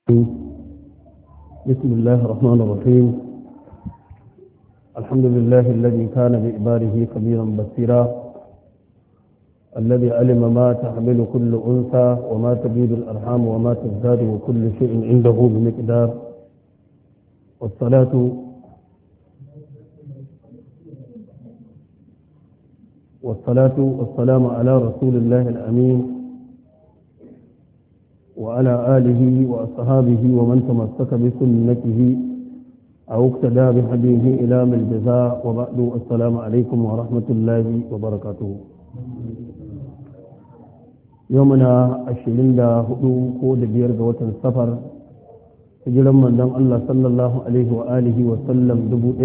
بسم الله الرحمن الرحيم. الحمد لله الذي كان بإباره خبيرا بصيرا، الذي علم ما تحمل كل أنثى وما تبيد الأرحام وما تزداد وكل شيء عنده بمقدار. والصلاة والسلام على رسول الله الأمين وعلى آله وأصحابه ومن تمسك بسنته أو اقتدى بهديه إلى من الجزاء. وبعد، السلام عليكم ورحمة الله وبركاته. يومنا 24 ko da 5 ga watan safar, hijiran manzon Allah sallallahu alaihi wa alihi wa sallam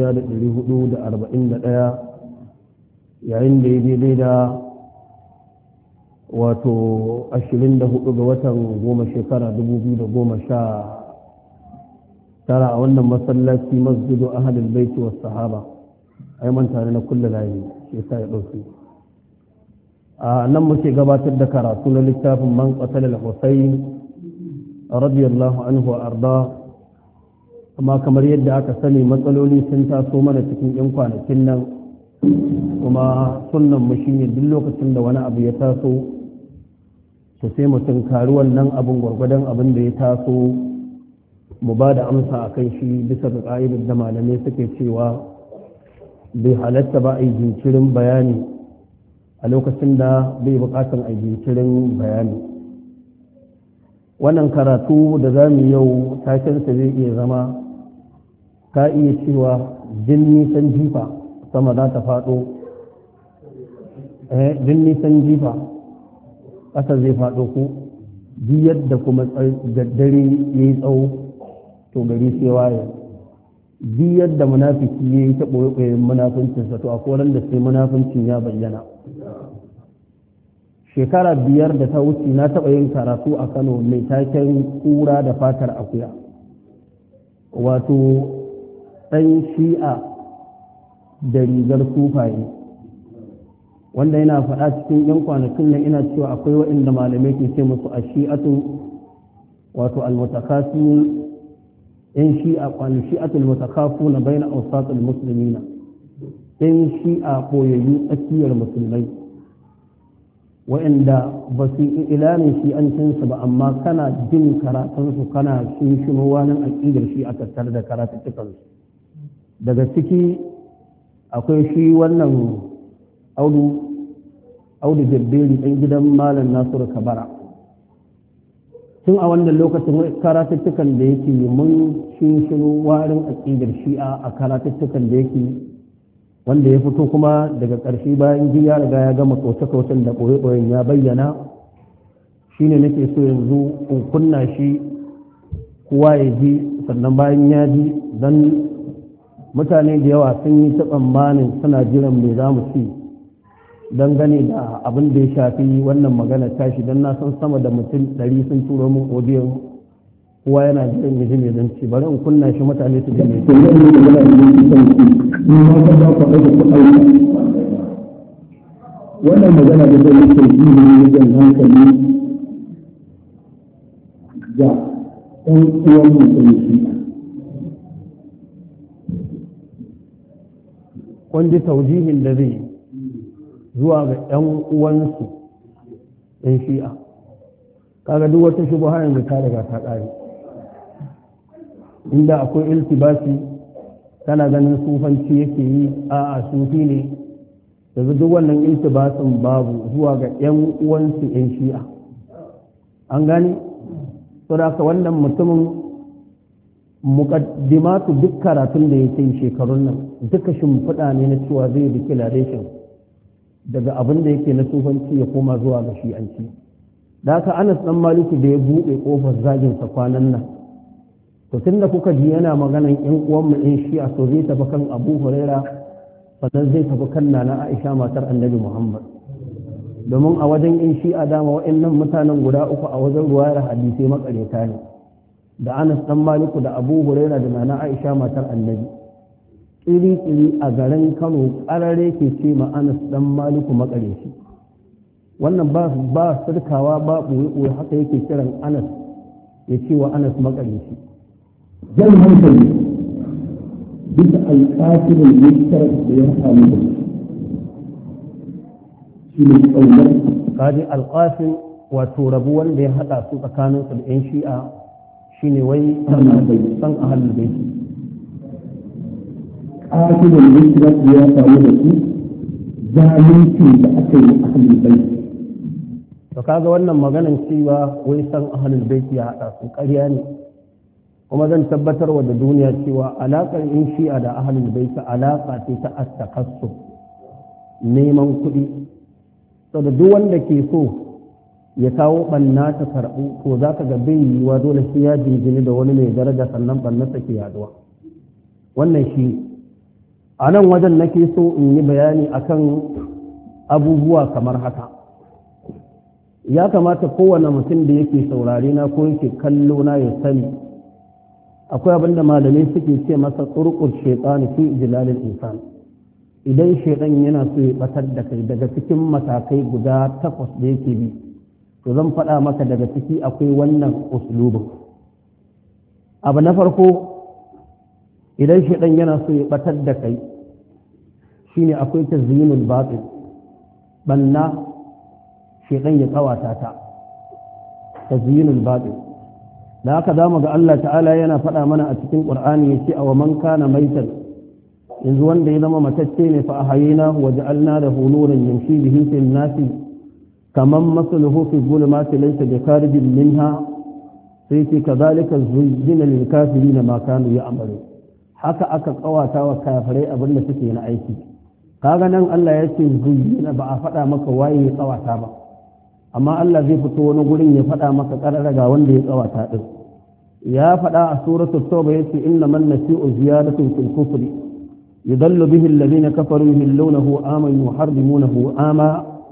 1441, yayin da ya daidai da wato 24 ga watan 10 shekara 2019 a wannan masallaci masjidu ahlul baiti was sahaba. ai manta na kullu layi shi sai ya dauki a nan muke gabatar da karatu na littafin man qatala al-husayn radiyallahu anhu wa arda. amma kamar yadda aka sani, matsaloli sun taso mana cikin yan kwanakin nan, kuma sunnan mu shine duk lokacin da wani abu ya taso to sai mu tunkari wannan abin gwargwadon abin da ya taso, mu ba da amsa a kan shi bisa ga ƙa'idar da malamai suke cewa bai halatta ba a yi jinkirin bayani a lokacin da bai buƙatar a yi jinkirin bayani. wannan karatu da za mu yau takensa zai iya zama, ka iya cewa jin nisan jifa sama za ta faɗo, jin nisan jifa ƙasa zai faɗo ku, ji yadda kuma daddare ya yi tsawo to gari sai waye. ji yadda munafiki ya yi ta ɓoye-ɓoyen munafincinsa to a koran da sai munafincin ya bayyana. shekara 5 da ta wuce na taɓa yin karatu a Kano mai taken kura da fatar akuya, wato ɗan shi'a da rigar sufaye, wanda yana faɗa cikin 'yan kwanakin nan ina cewa akwai waɗanda malamai ke ce musu a shi'atu, wato almutakasu, 'yan shi'atu almutakafu na bayan ausatul musulmina, 'yan shi'a ɓoyayyu tsakiyar musulmai, waɗanda ba su yi ilanin shi'ancinsu ba, amma kana jin karatunsu kana shinshinowa nan aƙidar shi a tattare da karatuttukansu. daga ciki akwai shi wannan audu jabberi ɗan gidan malam nasiru kabara. tun a wannan lokacin karatuttukan da yake mun shinshino warin aƙidar shi'a a karatuttukan da yake, wanda ya fito kuma daga ƙarshe bayan ji ya riga ya gama kauce-kaucen da ɓoye-ɓoyen ya bayyana. shi ne nake so yanzu in kunna shi kowa ya ji, sannan bayan ya ji, don mutane da yawa sun yi ta tsammanin suna jiran me za mu ci dangane da abin da ya shafi wannan magana tashi, don na san sama da mutum 100 sun turo min odiyon, kowa yana jiran ya ji me zan ci. bari in kunna shi mutane su ji me wannan magana da zai yi sauki ne wajen hankali ga ɗan uwan mutum shi. wanda taujihin da zai zuwa ga 'yan uwansu 'yan shi'a, kaga duk wata shubha yanzu ta daga ta ƙare. inda akwai iltibasi kana ganin sufanci yake yi, a'a sufi ne, yanzu duk wannan iltibasin babu, zuwa ga 'yan uwansu 'yan shi'a. an gani saboda wannan mutumin muqaddimatu duk karatun da yake shekarun nan duka shimfiɗa ne na cewa zai bi declaration daga abin da yake na sufanci ya koma zuwa ga shi'anci. da haka Anas dan Maliki da ya buɗe ƙofar zagin sa kwanan nan, to tunda kuka ji yana maganan ƴan uwan mu ɗin shi'a, to zai tafi kan Abu Huraira, sannan zai tafi kan Nana Aisha matar Annabi Muhammad. domin a wajen ƴan shi'a dama waɗannan mutanen guda uku a wajen ruwayar hadisai maƙaryata ne, da Anas dan Maliku da Abu Huraira da Nana Aisha matar Annabi. Tsiri-tsiri a garin Kano ƙarare ke ce ma Anas dan Maliku maƙaryaci. wannan ba sirkawa ba ɓoye haka yake kiran Anas ya ce wa Anas maƙaryaci. jan hankali bisa alƙasirin mushtarar da ya samu da shi ne ƙaunar kaji alƙasin wato rabu wanda ya haɗa su tsakanin su da 'yan shi'a shine wai san ahlul bait. ƙasirin mushtarar da ya samu da su zalunci da aka yi ahlul bait. to kaga wannan maganan cewa wai san ahlul bait ya haɗa su ƙarya ne, kuma zan tabbatar wa da duniya cewa alaƙar in shi'a da ahlul bait alaƙa ce ta at-takassub, neman kuɗi. saboda duk wanda ke so ya kawo ɓanna ta karɓu to za ka ga bai yiwuwa dole sai ya jinjini da wani mai daraja sannan ɓannarsa ke yaduwa. wannan shi a nan wajen nake so in yi bayani akan abubuwa kamar haka. ya kamata kowane mutum da yake saurare na ko yake kallo na ya sani akwai abin da malamai suke ce masa turqur shaytan fi ijlalil insan. idan shaytan yana so ya batar da kai daga cikin matakai guda 8 da yake bi, to zan faɗa maka daga ciki akwai wannan uslubin. abu na farko, idan shaytan yana so ya batar da kai shine akwai tazyinul batil, banna shaytan ya kawata ta, tazyinul batil. da haka za mu ga Allah ta'ala yana faɗa mana a cikin ƙur'ani ya ce a wa man kana maitan, yanzu wanda ya zama matacce ne fa ahayina wa ja'alna lahu nuran yamshi bihi fil nasi kaman masaluhu fi dhulumati laysa bikarijin minha, sai ce kadhalika zuyyina lil kafirin ma kanu ya'malu. haka aka kawata wa kafirai abin da suke na aiki. kaga nan Allah ya ce zuyyina, ba a faɗa maka waye ya kawata ba, amma Allah zai fito wani gurin ya faɗa maka ƙararraga wanda ya tsawata ɗin. ya faɗa a suratul tauba yace inna man nasi'u ziyadatun fil kufri yudallu bihi alladhina kafaru yuhillunahu aman yuharrimunahu ama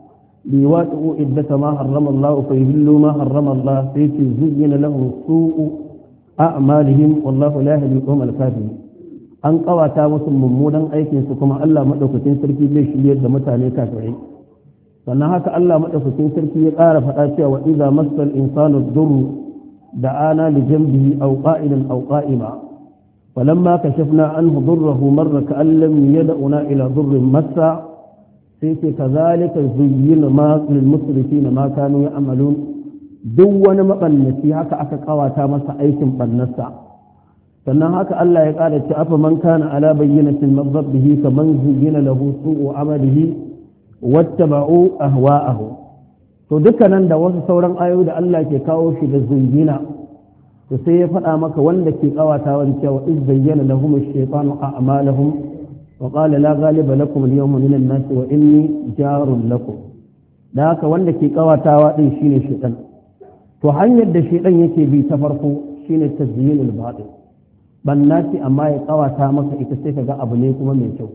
liwatu iddata ma harrama Allah fa yuhillu ma harrama Allah sai ce zuyyina lahum su'u a'malihim wallahu la yahdi al kafirin. an ƙawata musu mummunan aikin su kuma Allah madaukakin sarki zai shiryar da mutane kafirai. sannan haka Allah madaukakin sarki ya ƙara faɗa cewa wa idza massal insanu dhurru da'ana li janbihi aw qa'ilan aw qa'ima falamma kashafna anhu dhurrahu marra ka'an lam yad'una ila dhurrin massa sai ce kazalika zuyyina ma lil musrifina ma kanu ya'malun. duk wani mabannaci haka aka kawata masa aikin bannarsa. sannan haka Allah ya ƙara ce afa man kana ala bayyinatin min rabbihi kaman zuyyina lahu su'u amalihi wattaba'u ahwa'ahu. to dukkanan da wasu sauran ayoyi da Allah ke kawo shi da zuyyina, to sai ya faɗa maka wanda ke kawata wa cewa iz zayyana lahum ash-shaytanu a'malahum wa qala la ghaliba lakum al-yawma min an-nas wa inni jarun lakum. da haka wanda ke kawatawa din shine shaytan. to hanyar da shaytan yake bi ta farko shine tazyinul batil, bannati amma ya kawata maka ita sai kaga abu ne kuma mai kyau.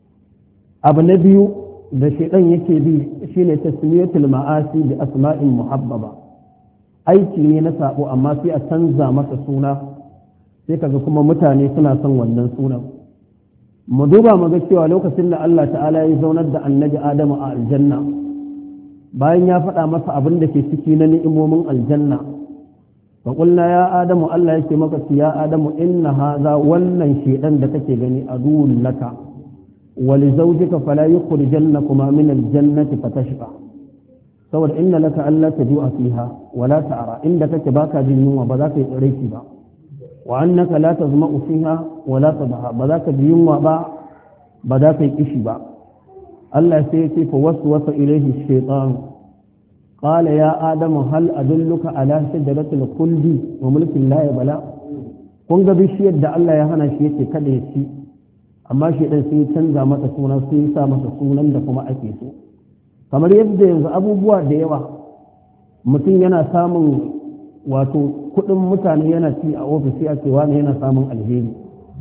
abu na biyu da shaidan yake bi shine tasmiyatul ma'asi bi asma'in muhabbaba, aiki ne na sabo amma sai a canza masa suna sai kaga kuma mutane suna son wannan sunan. mu duba mu ga cewa lokacin da Allah ta'ala ya zaunar da annabi Adamu a aljanna, bayan ya faɗa masa abin da ke ciki na ni'imomin aljanna, fa qulna ya adamu, Allah yake maka ya adamu inna hadha wannan shaidan da kake gani aduwwun laka ولزوجك فلا يخرجنكما من الجنة فتشقى saboda inna laka alla tajua fiha wala ta'ra, inda kake baka jin yunwa ba za ka yi tsareki ba, wa annaka la tazma'u fiha wala tadha, ba za ka ji yunwa ba za ka yi kishi ba. Allah sai ya ce fa waswasa ilayhi shaytan qala ya adamu hal adulluka ala shajaratil khuldi wa mulkin la yabla. kun ga bishiyar da Allah ya hana shi yake kada ya ci, amma shaidan sai ya canza mata suna, sai ya sa masa sunan da kuma ake so. kamar yadda yanzu abubuwa da yawa mutum yana samun wato kudin mutane yana ci a ofis sai a ce wani yana samun alheri.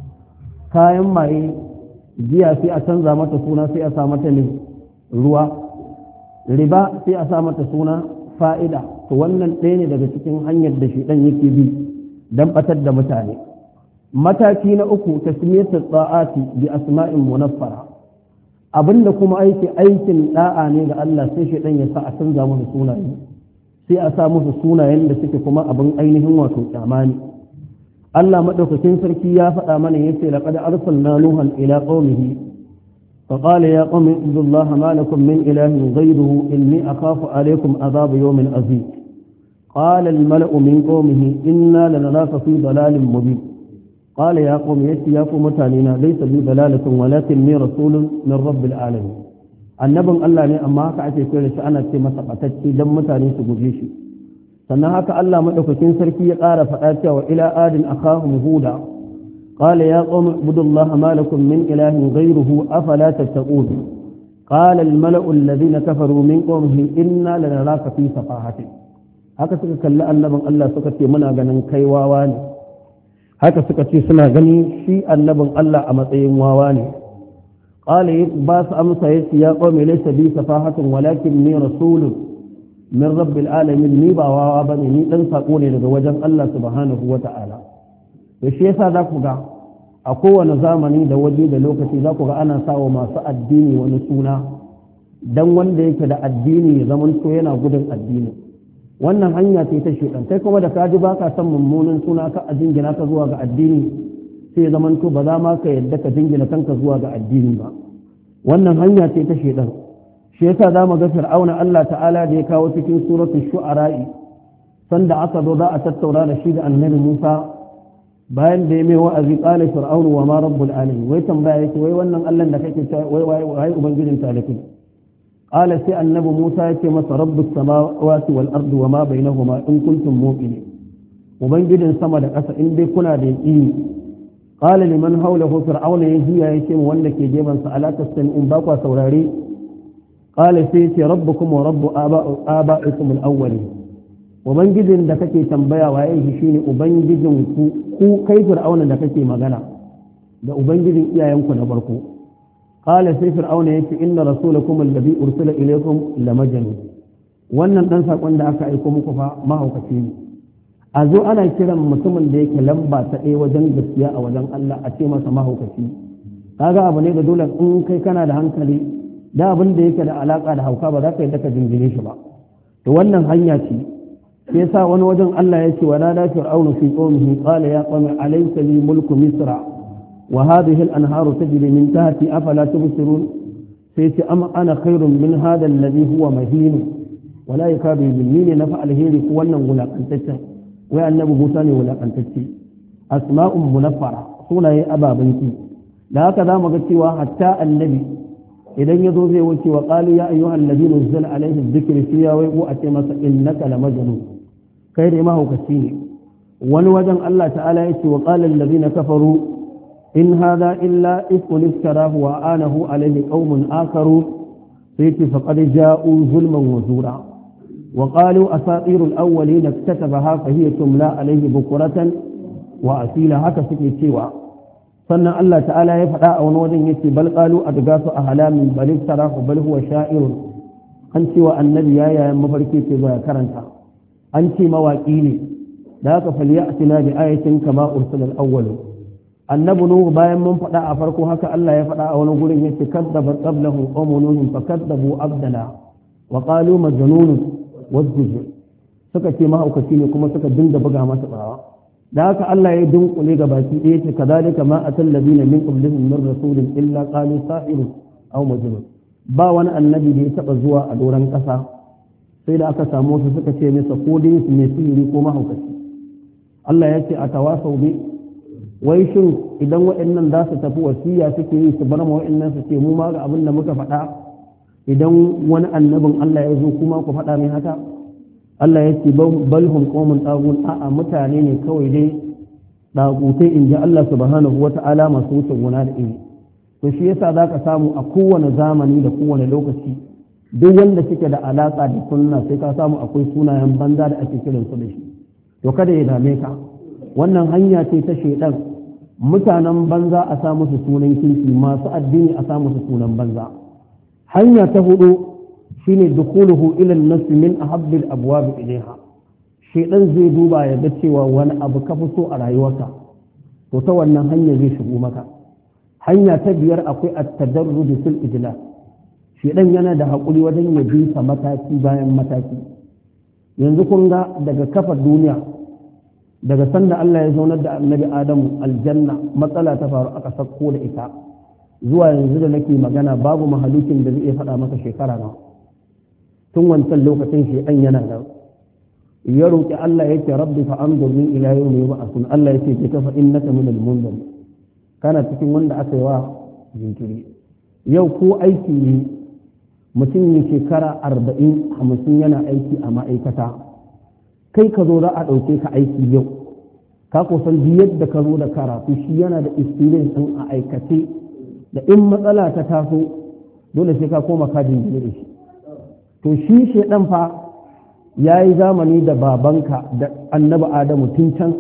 kayan maye giya sai a canza mata suna sai a sa mata ne ruwa, riba sai a sa mata suna fa'ida. to wannan ɗaya ne daga cikin hanyar da shaidan yake bi don batar da mutane. mataki na uku tasmiyatu ta'ati bi asma'in munaffara, abinda kuma aikin da'a ne ga Allah sai shaidan ya sa a canza masa sunaye sai a sa musu sunayen da suke kuma abin ainihin wato kyamani. Allah madaukakin sarki ya faɗa mana yace laqad arsalna nuhan ila qaumihi fa qala ya qaumi ibudullaha ma lakum min ilahin ghayruhu inni akhafu alaykum adhab yawmin azim qala al mala'u min qaumihi inna lanaraka fi dalalin mubin qala ya qaumi ya ku mutanina laysa bi dalalatin walakinni rasulun min rabbil alamin. annabin Allah ne amma haka ake kira shi ana ce masa batacce dan mutane su guje shi. sannan haka Allah madaukakin sarki ya ƙara faɗa cewa ila adin akhahum huda qala ya qaumi ibudullaha ma lakum min ilahin ghayruhu afala tattaqun qala al mala'u alladhina kafaru min qaumihi inna lanaraka fi safahatin. haka suka kalli annabin Allah suka ce muna ganin kai wawa ne. haka suka ce suna gani shi annabin Allah a matsayin wawa ne. qala ba su amsa yace ya qaumi laysa bi safahatin walakinni rasulun min rabbil alamin. ni ba wawa bane, ni dan sako ne daga wajen Allah subhanahu wata'ala. to shi yasa za ku ga a kowane zamani da waje da lokaci za ku ga ana sawa masu addini wani suna dan wanda yake da addini ya zamanto yana gudun addini. wannan hanya ce ta shedan. kai kuma da ka ji baka san mummunan suna ka a jingina ka zuwa ga addini sai ya zamanto ba za ma ka yadda ka jingina kanka zuwa ga addini ba. wannan hanya ce ta shedan. shi yasa za mu ga fir'auna Allah ta'ala da ya kawo cikin suratul shu'ara'i sanda aka zo za a tattauna da shi da annabi Musa bayan da ya mai wa'azi qala fir'aunu wa ma rabbul alamin. wai tambaya yake wai wannan Allah da kake cewa wai ubangijin talakin. qala sai annabi Musa yake masa rabbus samawati wal ardi wa ma bainahuma in kuntum mu'minin. ubangijin sama da ƙasa in dai kuna da yaqini. qala liman hawlahu fir'auna yajiya yake mu wanda ke geban sa ala tastami'un ba kwa saurare. qala sai ce rabbukum wa rabbu aba'ikum al-awwalin. ubangijin da kake tambaya waye shi shine ubangijin ku kai fir'auna da kake magana da ubangijin iyayenku na farko. qala sai fir'auna yace inna rasulakum alladhi ursila ilaykum lamajnun. wannan dan sakon da aka aika muku fa mahaukaci ne. a zo ana kiran mutumin da yake lamba ta ɗaya wajen gaskiya a wajen Allah a ce masa mahaukaci. kaga abu ne da dole in kai kana da hankali da abin da yake da alaka da hauka ba za ka yi daka jingine shi ba. to wannan hanya ce sai sa wani wajen Allah ya ce wa nada fir'aunu fi qaumihi qala ya qaumi alaysa li mulku misra wa hadhihi al-anharu tajri min tahti afala tubsirun. sai ce am ana khairun min hadha alladhi huwa mahin wa la yakadu yubni nafa alheri ko wannan wulakantaccen. wai annabi Musa ne wulakantacce. asma'un munaffara sunaye ababanki. da haka za mu ga cewa hatta annabi idan ya zo zai wuce wa qalu ya ayyuhal ladina nuzila alaihi dhikru fi ya wai a ce masa innaka la majnun. kai dai mahaukaci ne. wani wajen Allah ta'ala ya ce wa qala alladhina kafaru in hadha illa ifkun iftarahu wa anahu alaihi qaumun akaru. sai ce faqad ja'u zulman wa zura wa qalu asatirul awwalin iktatabaha fa hiya tumla alaihi bukratan wa asila. haka suke cewa. sannan Allah ta'ala ya faɗa a wani wajen yace bal qalu adgasu ahlamin bal tarahu bal huwa sha'irun. an cewa annabi yayin mafarki ce zuwa karanta. an ce mawaki ne. da haka falyatina bi ayatin kama ursila al-awwal. annabi nuhu bayan mun faɗa a farko haka Allah ya faɗa a wani gurin yace kadzabat qablahum qawmun nuh fakadzabu abdana wa qalu majnun wazdujur. suka ce mahaukaci ne kuma suka dinga buga masa tsawa. da haka Allah ya dunkule ga baki ɗaya ce kadhalika ma atal ladina min qablihim min rasulin illa qalu sahirun aw majnun. ba wani annabi da ya taba zuwa a doran ƙasa sai da aka samu su suka ce masa ko dai su ne sihiri ko mahaukaci. Allah ya ce atawasau bi wai shin idan waɗannan za su tafi wasiya suke yi su bar ma waɗannan su ce mu ma ga abin da muka faɗa idan wani annabin Allah ya zo kuma ku faɗa mai haka. Allah ya ce balhum qaumun tagun a'a mutane ne kawai dai dagutai in ji Allah subhanahu wata'ala masu wuce gona da iri. to shi yasa zaka samu a kowane zamani da kowane lokaci duk wanda suke da alaka da sunna sai ka samu akwai sunayen banza da ake kiran su da shi. to kada ya dame ka. wannan hanya ce ta shedan. mutanen banza a sa musu sunan kirki, masu addini a sa musu sunan banza. hanya ta hudu shine dukuluhu ila an-nafs min ahabbil abwab ilayha. shedan zai duba ya ga cewa wani abu ka fi so a rayuwarka to ta wannan hanya zai shigo maka. hanya ta biyar akwai at-tadarrud fil ijlal. shedan yana da hakuri wajen ya bi sa mataki bayan mataki. yanzu kun ga daga kafa duniya daga sanda Allah ya zaunar da annabi Adamu aljanna matsala ta faru aka sako da ita zuwa yanzu da nake magana babu mahalukin da zai iya faɗa maka shekara na tun wancan lokacin shi ɗan yana da ya roƙi Allah yake rabbi fa anzurni ila yawmi yub'athun Allah yake ke kafa innaka minal munzir kana cikin wanda aka yi wa jinkiri yau ko aiki ne mutum ne shekara 40-50 yana aiki a ma'aikata kai ka zo za a ɗauke ka aiki yau ka kusan yadda ka zo da karatu shi yana da experience ɗin a aikace da in matsala ta taso dole sai ka koma ka jingine da shi to shi shedan fa ya yi zamani da babanka da annabi adamu tun can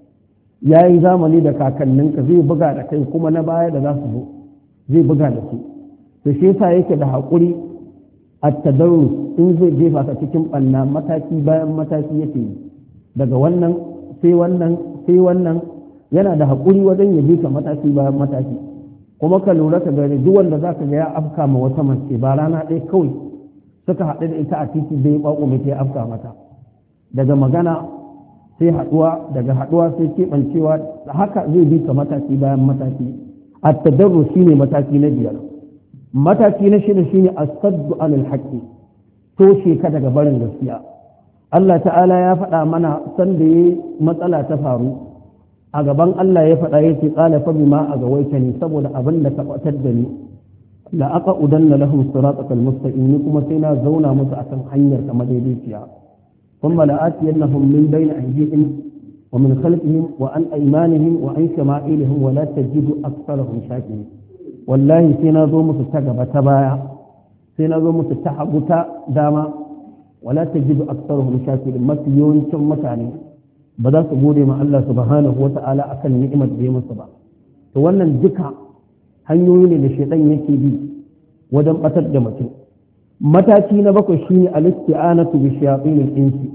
ya yi zamani da kakanninka zai buga da kai kuma na baya da za su zo zai buga da su to shi yasa yake da haƙuri at-tadarrus in zai jefa ka cikin ɓanna mataki bayan mataki yake yi daga wannan sai wannan sai wannan yana da haƙuri wajen ya jefa mataki bayan mataki kuma ka lura ka gani duk wanda za ka ga ya afka ma wata mace ba rana ɗaya kawai suka haɗu da ita a titi bai ɓaƙo mai ya afka mata daga magana sai haɗuwa daga haɗuwa sai keɓancewa haka zai bi ka mataki bayan mataki at-tadarrus shine mataki na 5 mataki na 6 shine as-saddu anil haqqi toshe ka daga barin gaskiya Allah ta'ala ya faɗa mana sanda yayi matsala ta faru a gaban Allah ya faɗa yace qala fa bima agawaitani saboda abin da ka fatar da ni la aqudanna lahum siratal mustaqim ni kuma sai na zauna musu akan hanyar ta madaidaiciya kuma la atiyannahum min bayni aydihim wa min khalfihim wa an aymanihim wa an shama'ilihim wa la tajidu aktharahum shakirin wallahi sai na zo musu ta gaba ta baya sai na zo musu ta hagu ta dama wala tajidu aktharahum shakirin mafi yawancin mutane ba za su gode ma Allah subhanahu wa ta'ala akan ni'imar da ya musu ba to wannan duka hanyoyi ne da shaitan yake bi wajen batar da mutum mataki na 7 shine al-isti'anatu bi shayatinil insi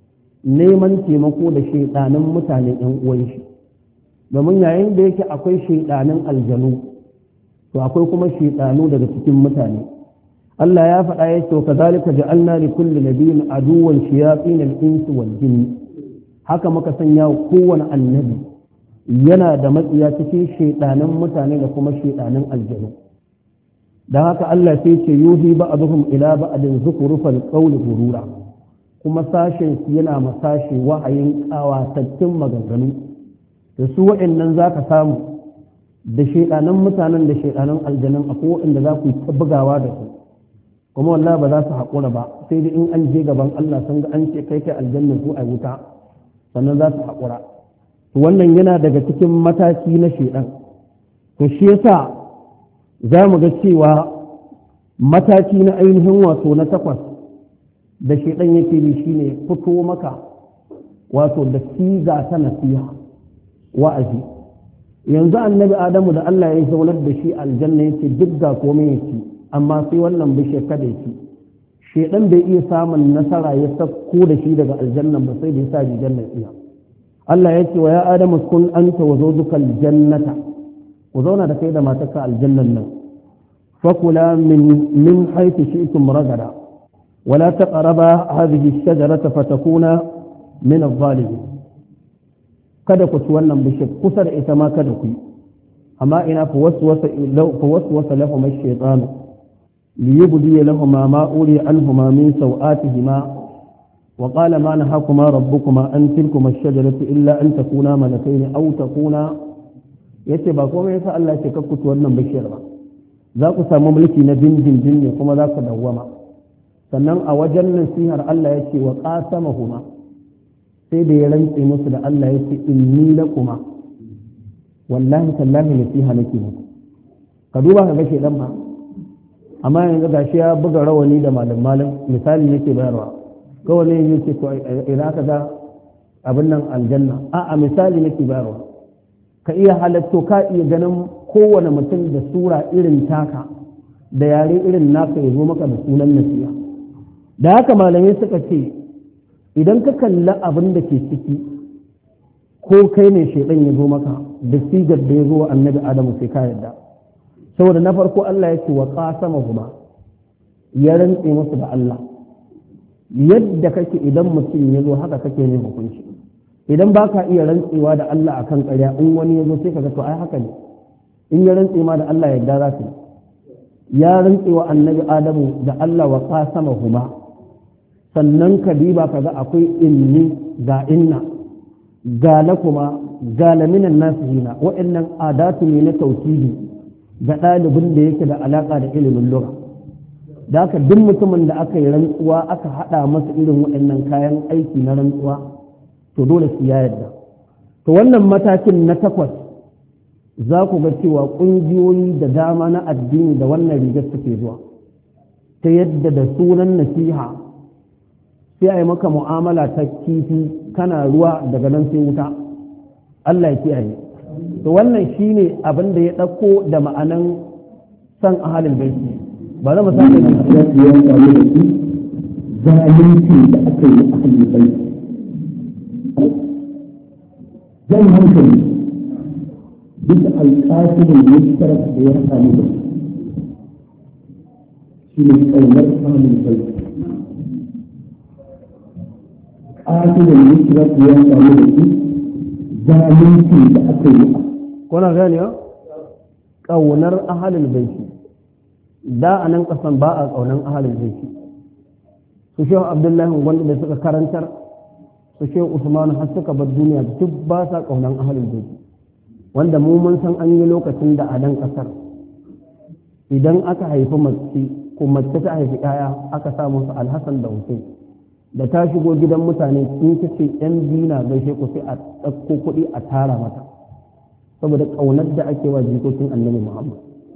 neman taimako da shaitanin mutane ɗan uwan shi domin yayin da yake akwai shaitanin aljanu to akwai kuma shaitanu daga cikin mutane Allah ya faɗa ya ce kazalika ja'alna li kulli nabiyyin aduwwan shayatinil insi wal jinni haka muka sanya kowane annabi yana da matsiya cikin shaidanin mutane da kuma shaidanin aljanu don haka Allah sai ce yuhi ba'dhum ila ba'din zukhrufal qawli gurura kuma sashen su yana masashe wahayin kawatattun maganganu da su waɗannan zaka samu da shaidanin mutanen da shaidanin aljanun akwai waɗanda za ku yi ta bugawa da su kuma wallahi ba za su haƙura ba sai dai in an je gaban Allah sun ga an ce kai aljanna ko a wuta sannan za su haƙura wannan yana daga cikin mataki na shaidan to shi yasa za mu ga cewa mataki na ainihin wato na 8 da shaidan yake bi shine fito maka wato da siga ta nasiha wa'azi yanzu annabi adamu da Allah ya zaunar da shi aljanna yake duk ga komai yake amma sai wannan bishiyar kada yake shaidan bai iya samun nasara ya sako da shi daga aljannan ba sai da ya sa aljannan iya Allah ya ce wa ya adamu kun anta wa zawjuka aljannata ku zauna da kai da matarka aljannan nan fakula min haythu shi'tum ragada wala taqraba hadhihi ash-shajarata fatakuna min adh-dhalimin kada ku ci wannan bishiyar kusa da ita ma kada ku yi amma ina fa waswasa lahum ash-shaytanu liyubdi lahumma ma uri anhuma min sawatihima وقال ما نهاكما ربكما أن تلكما الشجرة إلا أن تكونا ملكين أو تكونا yace ba komai yasa Allah ce ka kutu wannan bishiyar ba za ku samu mulki na dindindin ne kuma za ku dawwama sannan a wajen nasihar Allah yace wa qasamahuma sai da ya rantse musu da Allah yace inni lakuma wallahi tallahi nasiha nake muku ka duba ka ga shedan ba amma yanzu gashi ya buga rawani da malam misali yake bayarwa kawai ne yake ko ina ka ga abin nan aljanna a misali nake bayarwa ka iya halatto ka iya ganin kowane mutum da sura irin taka da yare irin naka ya zo maka da sunan nasiha da haka malamai suka ce idan ka kalla abin da ke ciki ko kai ne shaidan ya zo maka da sigar da ya zo wa annabi adamu sai ka yarda saboda na farko Allah ya ce wa qasamahuma ya rantse musu da Allah yadda kake idan mutum ya zo haka kake ne hukunci idan ba ka iya rantsewa da Allah akan ƙarya in wani ya zo sai ka ga to ai haka ne in ya rantse ma da Allah yadda za su ya rantsewa annabi Adamu da Allah wa qasama huma sannan ka diba ka ga akwai inni ga inna ga lakuma ga laminan nasihina wa'annan adatu ne na tauhidi ga ɗalibin da yake da alaƙa da ilimin lugha da haka duk mutumin da aka yi rantsuwa aka haɗa masa irin waɗannan kayan aiki na rantsuwa to dole su ya yarda to wannan matakin na 8 za ku ga cewa ƙungiyoyi da dama na addini da wannan rigar suke zuwa ta yadda da sunan nasiha sai a yi maka mu'amala ta kifi kana ruwa daga nan sai wuta Allah ya kiyaye to wannan shine abin da ya ɗauko da ma'anan san ahalin baiti ba za mu sake nan ya samu da su zalunci da aka yi ahalin baiti zan hankali bisa alƙasirin mushtarak da ya samu da su shi ne ƙaunar ahalin baiti ƙasirin mushtarak da ya samu da su zalunci da aka yi kuna gani ya ƙaunar ahalin baiti da a nan ƙasan ba a ƙaunar ahalin baiti su shehu abdullahi wanda da suka karantar su shehu usmanu har suka bar duniya duk ba sa ƙaunar ahalin baiti wanda mu mun san an yi lokacin da a nan ƙasar idan aka haifi mace ko mace ta haifi ƴaƴa aka sa musu alhassan da hussein da ta shigo gidan mutane in ta ce yan biyu na gaishe ku sai a ɗauko kuɗi a tara mata saboda ƙaunar da ake wa jikokin annabi muhammad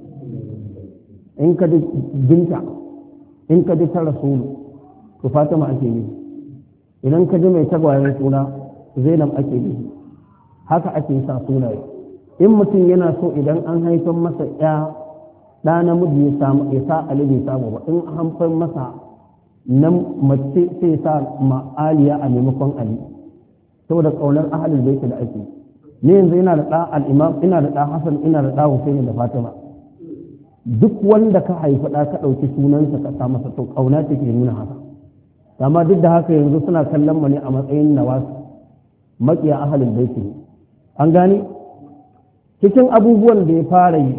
in ka ji binta in ka ji ta rasulu to fatima ake yi idan ka ji mai tagwayen suna zainab ake yi haka ake sa sunaye in mutum yana so idan an haifar masa ya ɗa namiji ya sa ali bai samu ba in an haifar masa nan mace sai sa ma'aliya a maimakon ali saboda ƙaunar ahalul baiti da ake ne yanzu ina da ɗa al'imam ina da ɗa hasan ina da ɗa husaini da fatima duk wanda ka haifi ɗa ka ɗauki sunansa ka sa masa to ƙauna ce ke nuna haka amma duk da haka yanzu suna kallon mu ne a matsayin nawasu maƙiya ahalul baiti ne an gane cikin abubuwan da ya fara yi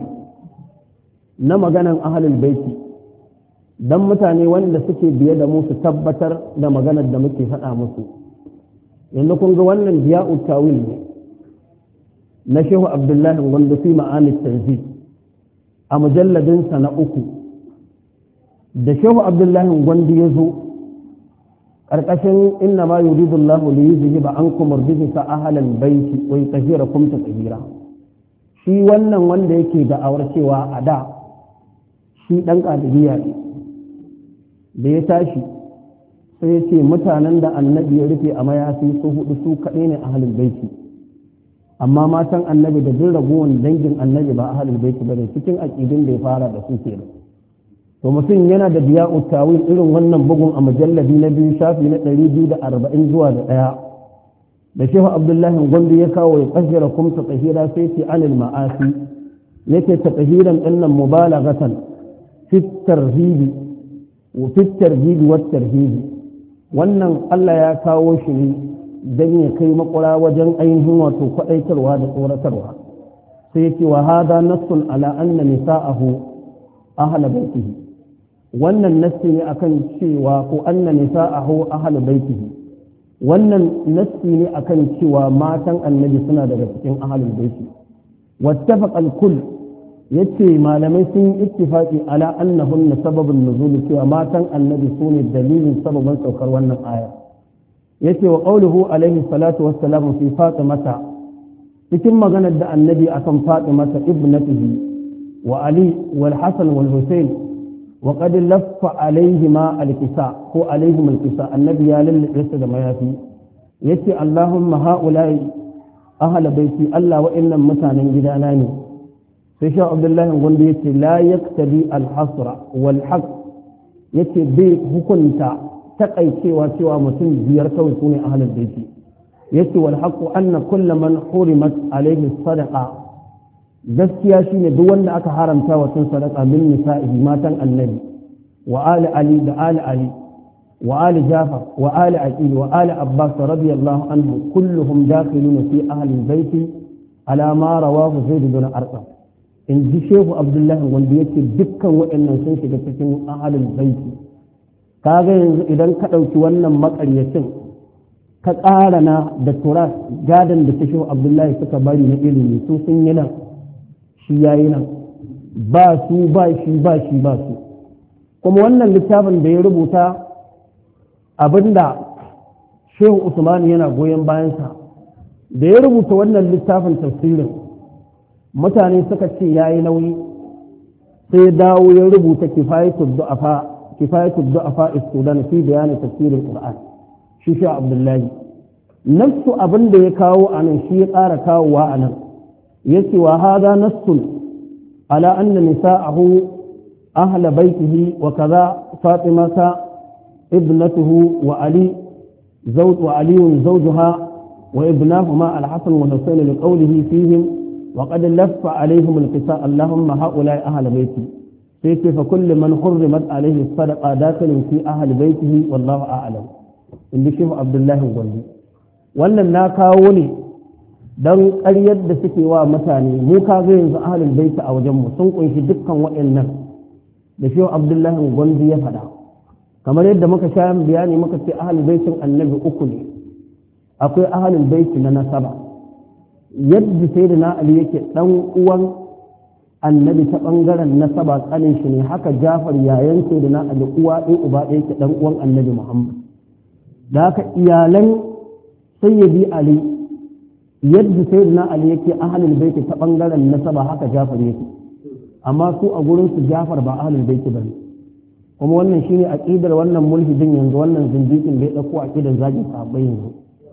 na maganan ahalul baiti don mutane wanda suke biye da mu su tabbatar da maganar da muke faɗa musu yanzu kun ga wannan diya'u tawil ne na shehu abdullahi wanda fi ma'ani tanzi a mujalladinsa na 3 da shehu abdullahi wanda ya zo ƙarƙashin inna ma yuridu Allahu li yuzhiba ankum rijsa ahlal baiti wa yutahhirakum tatheera shi wannan wanda yake da'awar cewa a da shi dan kadiriya ne da ya tashi sai ya ce mutanen da annabi ya rufe a mayafi su hudu su kaɗai ne ahlul baiti amma matan annabi da duk ragowar dangin annabi ba ahlul baiti bane cikin aqidin da ya fara da su kenan to mutum yana da diya'u tawil irin wannan bugun a mujalladi na 2 shafi na 240 zuwa da 1 da shehu abdullahi gondo ya kawo ya kashira kum ta tahira sai ce anil ma'asi yake ta tahiran dinnan mubalaghatan fi tarhibi wa fi tarhibi wa tarhibi wannan Allah ya kawo shi ne dan ya kai makura wajen ainihin wato kwadaitarwa da tsoratarwa sai yake wa hada nassun ala anna nisa'ahu ahla baitihi wannan nassi ne akan cewa ko anna nisa'ahu ahla baitihi wannan nassi ne akan cewa matan annabi suna daga cikin ahlul baiti wattafaqa al-kull yace malamai sun yi ittifaqi ala annahunna sababun nuzul cewa matan annabi sune dalilin sababin saukar wannan aya yace wa qawluhu alaihi salatu wassalamu fi fatimata cikin maganar da annabi akan fatimata ibnatihi wa ali wal hasan wal husayn wa qad laffa alaihima al-kisa ko alaihim al-kisa annabi ya lallabe su da mayafi yace allahumma haula'i ahla baiti allah wa innam mutanen gidana ne sai sha abdullahi gondo yace la yaktabi al-hasra wal haqq yace bai hukunta takaicewa cewa mutum biyar kawai sune ahlul baiti yace wal haqq anna kullu man hurimat alayhi sadaqa gaskiya shine duk wanda aka haramta wa sun sadaqa min nisa'i matan annabi wa ali ali da ali ali وآل جعفر وآل عقيل وآل عباس رضي الله عنهم كلهم داخلون في أهل البيت على ما رواه زيد بن أرقم إن جي شيخ عبد الله والبيت دكا وإن سنشك تكون أهل البيت kaga yanzu idan ka ɗauki wannan makaryacin ka ƙarana da turas gadon da ta abdullahi suka bari na ilimi su sun yi nan shi ya yi nan ba su ba shi ba shi ba su kuma wannan littafin da ya rubuta abinda shehu usman yana goyon bayansa da ya rubuta wannan littafin tafsirin mutane suka ce ya yi nauyi sai dawo ya rubuta kifayatul du'afa istudan fi bayani tafsirin qur'an shi shehu abdullahi nafsu abinda ya kawo anan shi ya ƙara kawowa anan yace wa hada nassun ala anna nisa'ahu ahla baitihi wa kaza fatimata ابنته وعلي وعلي زوجها وابناهما الحسن والحسين لقوله فيهم وقد لف عليهم القصاء اللهم هؤلاء أهل بيتي فيك فكل من حرمت عليه الصدقة داخل في أهل بيته والله أعلم إن شيخ عبد الله الغني wannan na kawo ne don ƙaryar da suke wa mutane mu ka ga yanzu ahlul baiti a wajenmu sun kunshi dukkan waɗannan da shehu abdullahi gwanzi ya faɗa kamar yadda muka sha bayani muka ce ahlul baitin annabi uku ne akwai ahlul baiti na nasaba yadda sayyidina ali yake dan uwan annabi ta bangaren nasaba kanin shi ne haka jafar yayan sayyidina ali uwa ɗaya uba ɗaya yake dan uwan annabi muhammad da haka iyalan sayyidi ali yadda sayyidina ali yake ahlul baiti ta bangaren nasaba haka jafar yake amma su a gurin su jafar ba ahlul baiti bane kuma wannan shine aqidar wannan mulhidin yanzu wannan zindiqin da ya dauko aqidar zagin sahabbai yanzu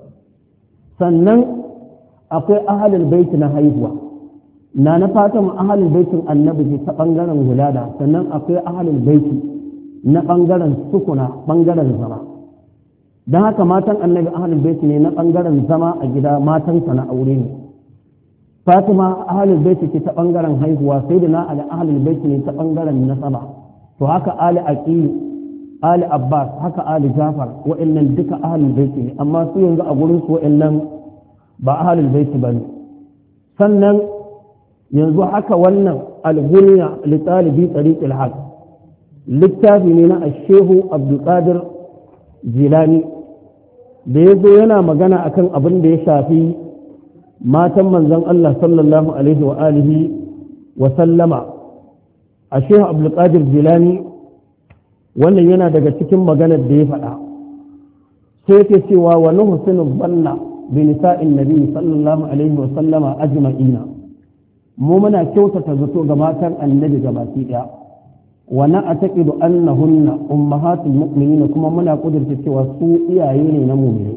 sannan akwai ahlul bait na haihuwa na fatima ahlul baitin annabi ta bangaren wulada sannan akwai ahlul bait na bangaren sukuna bangaren zama dan haka matan annabi ahlul bait ne na bangaren zama a gida matan sa na aure ne fatima ahlul bait ce ta bangaren haihuwa sayyidina ali ahlul bait ne ta bangaren nasaba to haka ali aqil ali abbas haka ali jafar wa'annan duka ahlul bait ne amma su yanzu a gurin su wa'annan ba ahlul bait bane sannan yanzu haka wannan al-ghunya li talibi tariq al-haq littafi ne na shehu abdul qadir jilani da yazo yana magana akan abin da ya shafi matan manzon Allah sallallahu alaihi wa alihi wa sallama a shehu abdulkadir jilani wannan yana daga cikin maganar da ya faɗa sai yake cewa wa nuhsinu banna bi nisa'in nabi sallallahu alaihi wa sallama ajma'ina mu muna kyautata zato ga matan annabi gabaki daya wa na'taqidu annahunna ummahatul mu'minin kuma muna kudurta cewa su iyaye ne na mu'mini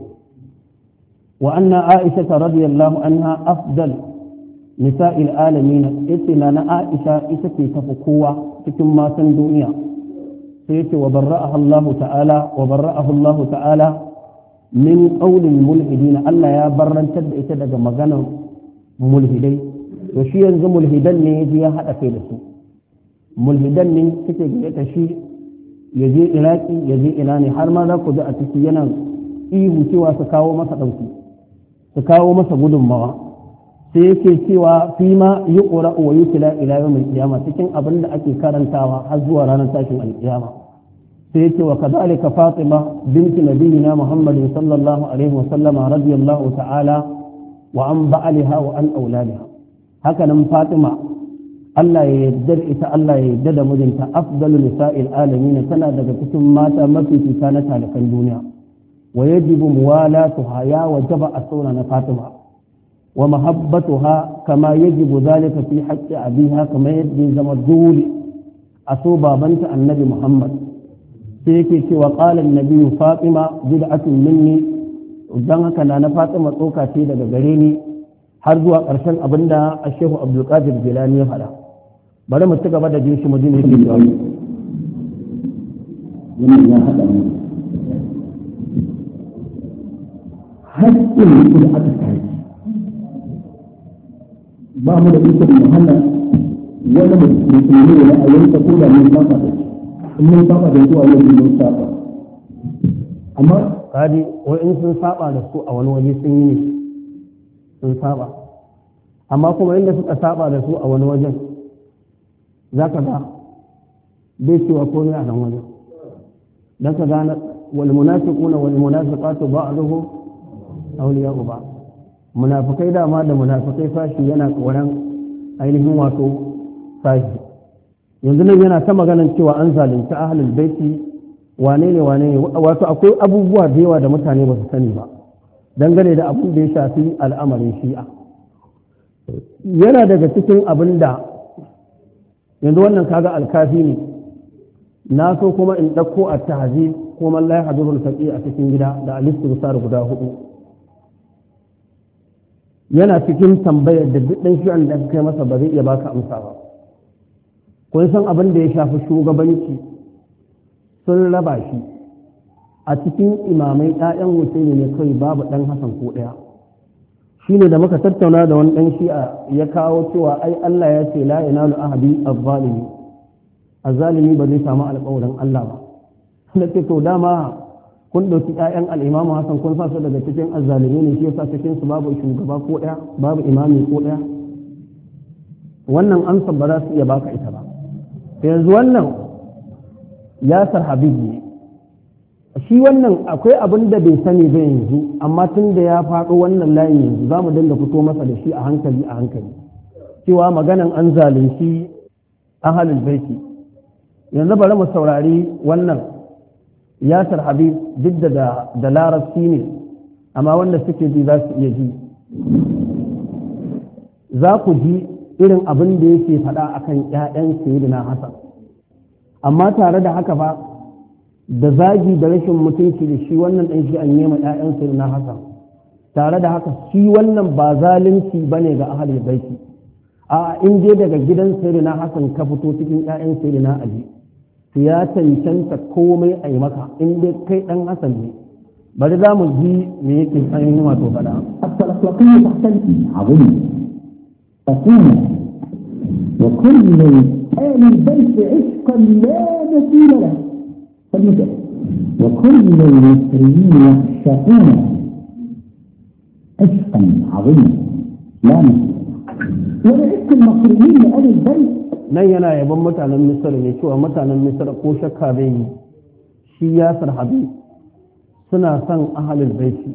wa anna aisha radiyallahu anha afdal nisa'il alamin ita na Aisha ita ce tafi kowa cikin matan duniya sai yace wa barra'aha Allah ta'ala min qawlil mulhidin Allah ya barrantar da ita daga maganar mulhidai to shi yanzu mulhidan ne yaji ya hada kai da su mulhidan ne suke gaita shi yaje Iraki yaje ina ne har ma za ku ji a ciki yana ihu cewa su kawo masa dauki su kawo masa gudunmawa sai yake cewa fi ma yi ƙura'u wa yi tila ila yau mai kiyama cikin abin da ake karantawa har zuwa ranar tashin alkiyama sai yake wa kazalika fatima binti nabiyina muhammadin sallallahu alaihi wa sallama radiyallahu ta'ala wa an ba'aliha wa an auladiha haka nan fatima Allah ya yarda da ita Allah ya yarda da mijinta afdalu nisa'il alamin tana daga cikin mata mafi fita na talakan duniya wa yajibu muwalatuha ya wajaba asuna na fatima ومحبتها كما يجب ذلك في حق أبيها كما يجب زمدول أصوبا بنت النبي محمد سيكي وقال النبي فاطمة بدعة مني ودنك أنا فاطمة توقع سيدة بغريني حرزوا أرسل أبندا الشيخ عبد القادر الجيلاني فلا بل مستقى بعد جيش مدينة في الجواب حتى يكون أكثر ba mu da ikon mu hana wani musulmi da a yanka ko da mun saba da in mun saba da zuwa yau mun saba amma kadi wai in sun saba da su a wani waje sun yi ne sun saba, amma kuma inda suka saba da su a wani wajen za ka ga bai cewa komai a nan wajen don ka gane wal munafiquna wal munafiqatu ba'duhum awliya'u ba, munafikai dama da munafikai sashi yana koran ainihin wato sashi. Yanzu nan yana ta maganan cewa an zalunci ahlul baiti wane ne wato akwai abubuwa da yawa da mutane ba su sani ba dangane da abin da ya shafi al'amarin shi'a. Yana daga cikin abin da yanzu wannan kaga alkafi ne, na so kuma in ɗauko a tahzib ko man la yahdurul faqih a cikin gida da al-istisar guda 4. Yana cikin tambayar da duk dan shi'an da kai masa ba zai iya baka amsa ba. Kun san abin da ya shafi shugabanci sun raba shi a cikin imamai ɗayan Husaini ne kai babu ɗan Hassan ko ɗaya. Shi ne da muka tattauna da wani ɗan shi'a ya kawo cewa ai Allah ya ce la yanalu ahadi az-zalimi, az-zalimi ba zai samu alƙawarin Allah ba. Na ce to dama kun ɗauki ƴaƴan al-Imam Hassan kun sa su daga cikin az-zalimi ne, shi yasa cikin su babu shugaba ko ɗaya, babu imami ko ɗaya. Wannan amsa ba za su iya baka ita ba. Yanzu wannan Yasir Habib ne, shi wannan akwai abin da bai sani ba yanzu, amma tun da ya faɗo wannan layin yanzu za mu dinga fito masa da shi a hankali cewa maganan an zalunci ahlul baiti. Yanzu bari mu saurari wannan Yasir Habib duk da larabci ne, amma wanda suke ji za su iya ji, za ku ji irin abin da yake faɗa akan ƴaƴan Sayyidina Hassan. Amma tare da haka ba da zagi da rashin mutunci da shi wannan ɗan shi an yi ma ƴaƴan Sayyidina Hassan, tare da haka shi wannan ba zalunci bane ga ahlul baiti. A in je daga gidan Sayyidina Hassan ka fito cikin ƴaƴan Sayyidina Ali, to ya cancanta komai a yi maka in dai kai ɗan Hassan ne. Bari za mu ji me yake ainihin wato faɗa. الأخلاقية تختلف عظيم أكون وكل آل البيت عشقا لا مثيل له فالمثال وكل المصريين يعشقون عشقا عظيما لا مثيل ولعشق المصريين لآل البيت. nan yana yaban mutanen Misir ne cewa mutanen Misir ko shakka bai yi shi Yasir Habib suna son ahlul baiti.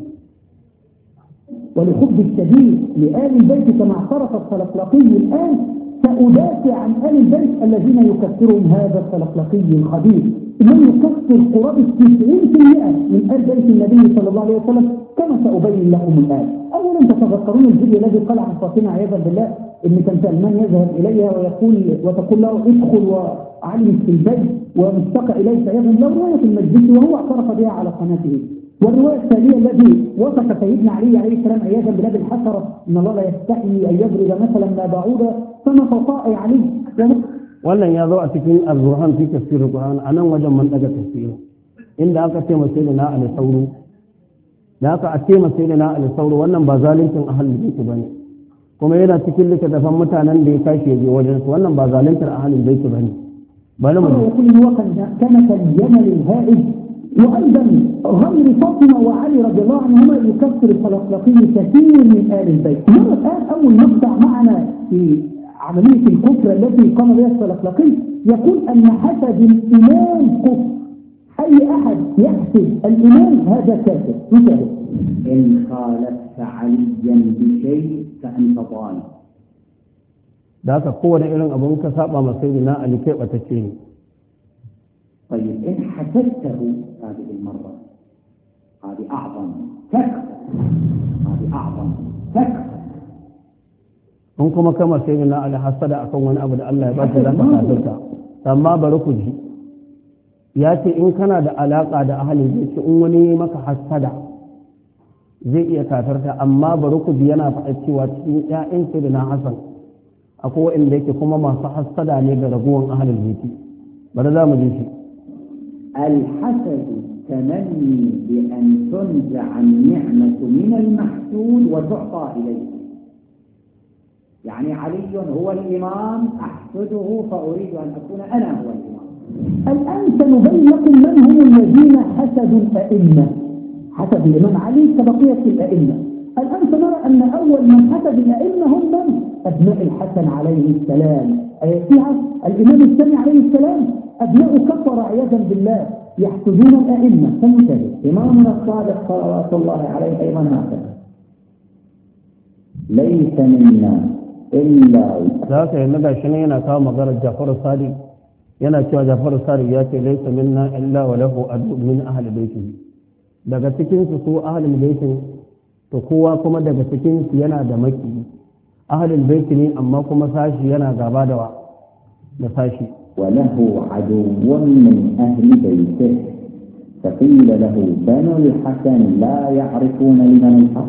ولحب الشديد لآل البيت كما اعترف الخلقلقي الآن سأدافع عن آل البيت الذين يكفرهم هذا الخلقلقي الخبيث من يكفر قرابة 90% من آل بيت النبي صلى الله عليه وسلم كما سأبين لكم الآن. أولا تتذكرون الفيديو الذي قال عن فاطمة عياذا بالله إن كان سلمان يذهب إليها وتقول له ادخل وعلم في البيت ومشتاق إليك عياذا له رواية المجلس وهو اعترف بها على قناته. والرواية الثانية التي وصف سيدنا علي عليه السلام عياذا بالله بالحسرة إن الله لا يستحي أن يضرب مثلا ما بعوضة فما تطاع عليه. wannan ya zo a cikin al-Burhan fi tafsir al-Qur'an anan wajen man daga tafsiri inda aka ce masa da na al-sauru da aka ce masa da na al-sauru wannan ba zalincin ahlul bait bane, kuma yana cikin littafin mutanen da ya tashi ya je wajen su, wannan ba zalintar ahlul bait bane. bari mu يقول وقد كان اليمن الهائج وأيضا غير فاطمة وعلي رضي الله عنهما يكفر الخلقلقي كثير من آل البيت. مرة الآن أول مقطع معنا في عملية الكفر التي قام بها الخلقلقي يقول أن حسد الإمام كفر، أي أحد يحسد الإمام هذا كافر. مثال إن خالفت عليا بشيء فأنت ضال. da haka kowane irin abun ka saba masa na Ali kai batacce ne. طيب إن حسدته هذه المرة هذه أعظم تكفى، هذه أعظم تكفى. in kuma kama sai na Ali hasada akan wani abu da Allah ya ba shi zaka kafirta. Amma bari ku ji, ya ce in kana da alaka da ahalin zai ce in wani maka hasada zai iya kafirta, amma bari ku ji yana faɗa cewa cikin ƴaƴan sai na Hassan akwai wanda yake kuma masu hasada ne ga raguwan ahalin baiti. bari za mu ji shi. الحسد تمني بأن تنزع النعمة من المحسود وتعطى إليه. يعني علي هو الإمام أحسده فأريد أن أكون أنا هو الإمام. الآن سنبين لكم من هم الذين حسدوا الأئمة، حسد الإمام علي كبقية الأئمة. الآن سنرى أن أول من حسد الأئمة هم من؟ أبناء الحسن عليه السلام. فيها الإمام الثاني عليه السلام أبناء كفر عياذا بالله يحسدون الأئمة. فانتبه، إمامنا الصادق صلوات الله عليه أيضا هكذا: ليس منا إلا ذاك النبي شنينا كما قال جعفر الصادق yana cewa Ja'far Sadiq ya ce laysa minna illa wa lahu adu min ahli baitihi, daga cikin su ahlul baitin to kowa kuma daga cikin su yana da maki ahlul baiti ne, amma kuma sashi yana gaba da sashi. wa lahu aduwwun min ahli baitihi faqila lahu banu al-hasan la ya'rifuna liman al-haq.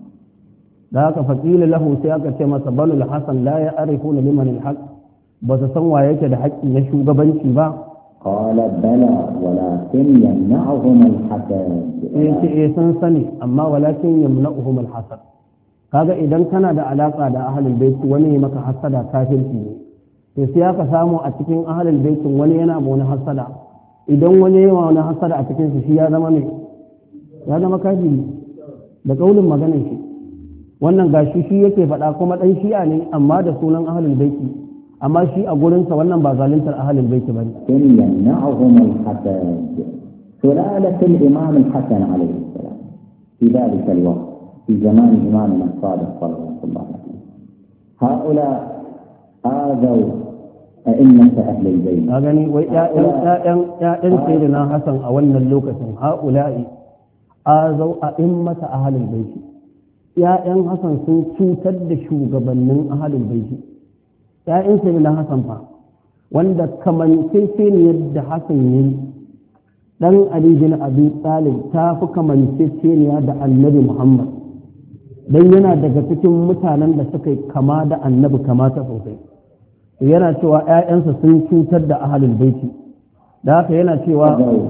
da haka faqila lahu sai aka ce masa banu al-hasan la ya'rifuna liman al-haq, ba su san waye yake da haƙƙi na shugabanci ba. qala bala walakin yamna'uhum al-hasad. sun sani amma walakin yamna'uhum al-hasad. kaga idan kana da alaka da ahlul bait wani ya maka hasada kafirci ne, to sai aka samu a cikin ahlul bait wani yana ma wani hasada, idan wani yana wani hasada a cikin su shi ya zama mai, ya zama kafiri da kaulin maganar shi. wannan gashi shi yake faɗa kuma dan shi'a ne amma da sunan ahlul bait, amma shi a gurinsa wannan ba zaluntar ahalin baiti bane. yamna'uhum al-hasad سلالة الإمام الحسن عليه السلام في ذلك الوقت في زمان إمامنا الصادق صلى الله عليه وسلم. هؤلاء آذوا أئمة أهل البيت. أغني ويا سيدنا حسن أولنا اللوكة هؤلاء آذوا أئمة أهل البيت. يا حسن سنتد شوغبنن أهل البيت. ‘ya'yan sai na Hassan fa, wanda kamanceceniyar da Hassan yi ɗan Ali bin Abi Talib ta fi kamanceceniya da Annabi Muhammad, don yana daga cikin mutanen da suka yi kama da Annabi kamata sosai. Yana cewa ‘ya'yansa sun cutar da ahalul baiti, da haka yana cewa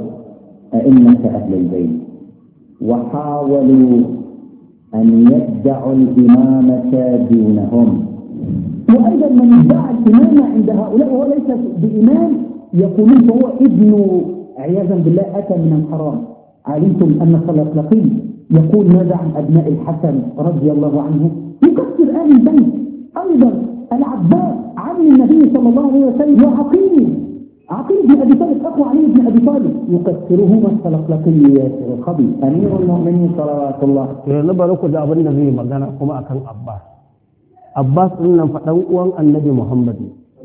أئمة أهل البيت وحاولوا أن يدعوا الإمامة دونهم. وأيضا من ادعى الإمامة عند هؤلاء وهو ليس بإمام يقولون فهو ابن عياذا بالله أتى من الحرام. علمتم أن الخلقلقي يقول ماذا عن أبناء الحسن رضي الله عنه؟ يكفر آل البيت. أيضا العباس عم النبي صلى الله عليه وسلم وعقيل بن أبي طالب أخو علي بن أبي طالب يكفرهما الخلقلقي ياسر الخبيث أمير المؤمنين صلوات الله. نبرك ده أبن النبي مجانا كما أكن Abbas ɗin nan faɗan uwan annabi Muhammad,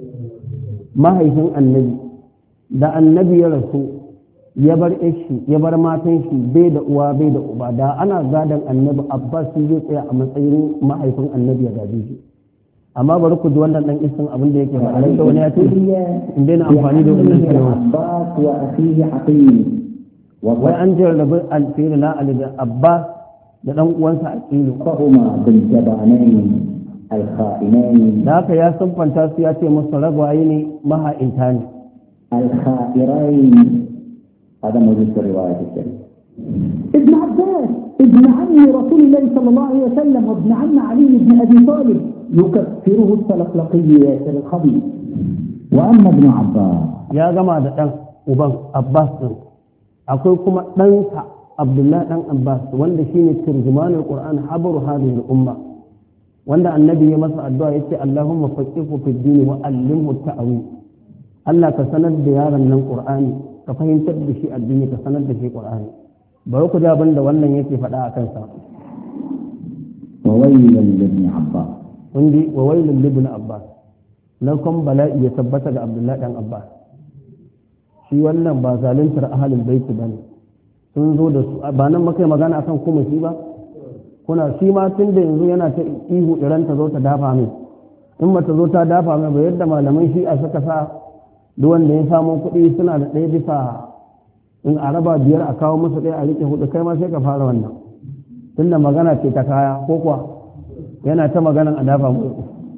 mahaifin annabi, da annabi ya rasu ya bar shi ya bar matan shi bai da uwa bai da uba, da ana gadon annabi Abbas shi zai tsaya a matsayin mahaifin annabi ya gaje shi. amma bari ku ji wannan dan isin abin da yake faɗa da wani ya ce in daina amfani da wannan kalma Abbas wa akhihi Aqil wai an jarrabu alfil na ali da Abbas da dan uwansa Aqil fahuma bil jabanain al-kha'inain da haka ya sunfanta su ya ce musu ragwaye ne maha'inta ne الخائرين هذا موجود في الرواية الشريفة. ابن عباس ابن عم رسول الله صلى الله عليه وسلم وابن عم علي بن أبي طالب يكفره السلقلقي ياسر الخبيث. وأما ابن عباس يا جماعة دان وبان عباس أقول لكم دانسا عبد الله دان عباس wanda shine turjuman القرآن حبر هذه الأمة wanda annabi ya masa addu'a yace Allahumma faqihu fid din wa allimhu at-ta'wil Allah ka sanar da yaron nan Qur'ani ka fahimtar da shi addini ka sanar da shi Qur'ani bari ku ji abin da wannan yake faɗa a kansa wa waylun libn Abbas kundi wa waylun libn Abbas lakum bala'i ya tabbata ga Abdullah dan Abbas shi wannan ba zaluntar ahlul bait bane sun zo da su ba nan makai magana akan kuma shi ba kuna shi ma tun da yanzu yana ta ihu iran ta zo ta dafa mai in ba ta zo ta dafa mai ba yadda malaman shi a saka sa duk wanda ya samu kuɗi suna da ɗaya bisa in a raba 5 a kawo musu ɗaya a riƙe 4 kai ma sai ka fara wannan tunda magana ce ta kaya ko kuwa yana ta maganan a dafa mu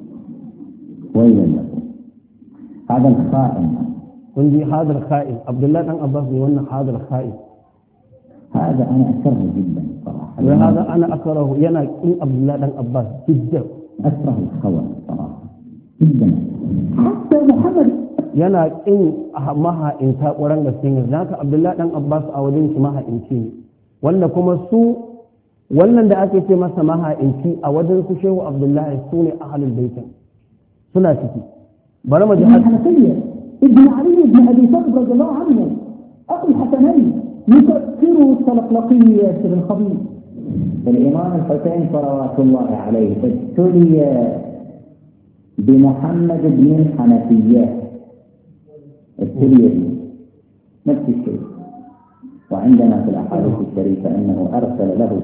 wayan hadal kha'in kun ji hadal kha'in Abdullahi dan Abbas ne wannan hadal kha'in هذا أنا أكره جدا صراحة وهذا أنا أكره ينا إن عبد الله بن عباس جدا أكره الخوان صراحة جدا حتى محمد yana ƙin maha'inta ƙuran gaske ne zaka abdullahi dan abbas a wajen shi maha'inci ne wanda kuma su wannan da ake ce masa maha'inci a wajen su shehu abdullahi su ne ahlul baitin suna ciki bari mu ji الحنفية ابن علي بن أبي طالب رضي الله عنه أخو الحسنين يكفر السلفلقي ياسر الخبيث. الإمام الحسين صلوات الله عليه ابتلي بمحمد بن الحنفية ابتلي نفس الشيء، وعندنا في الأحاديث الشريفة أنه أرسل له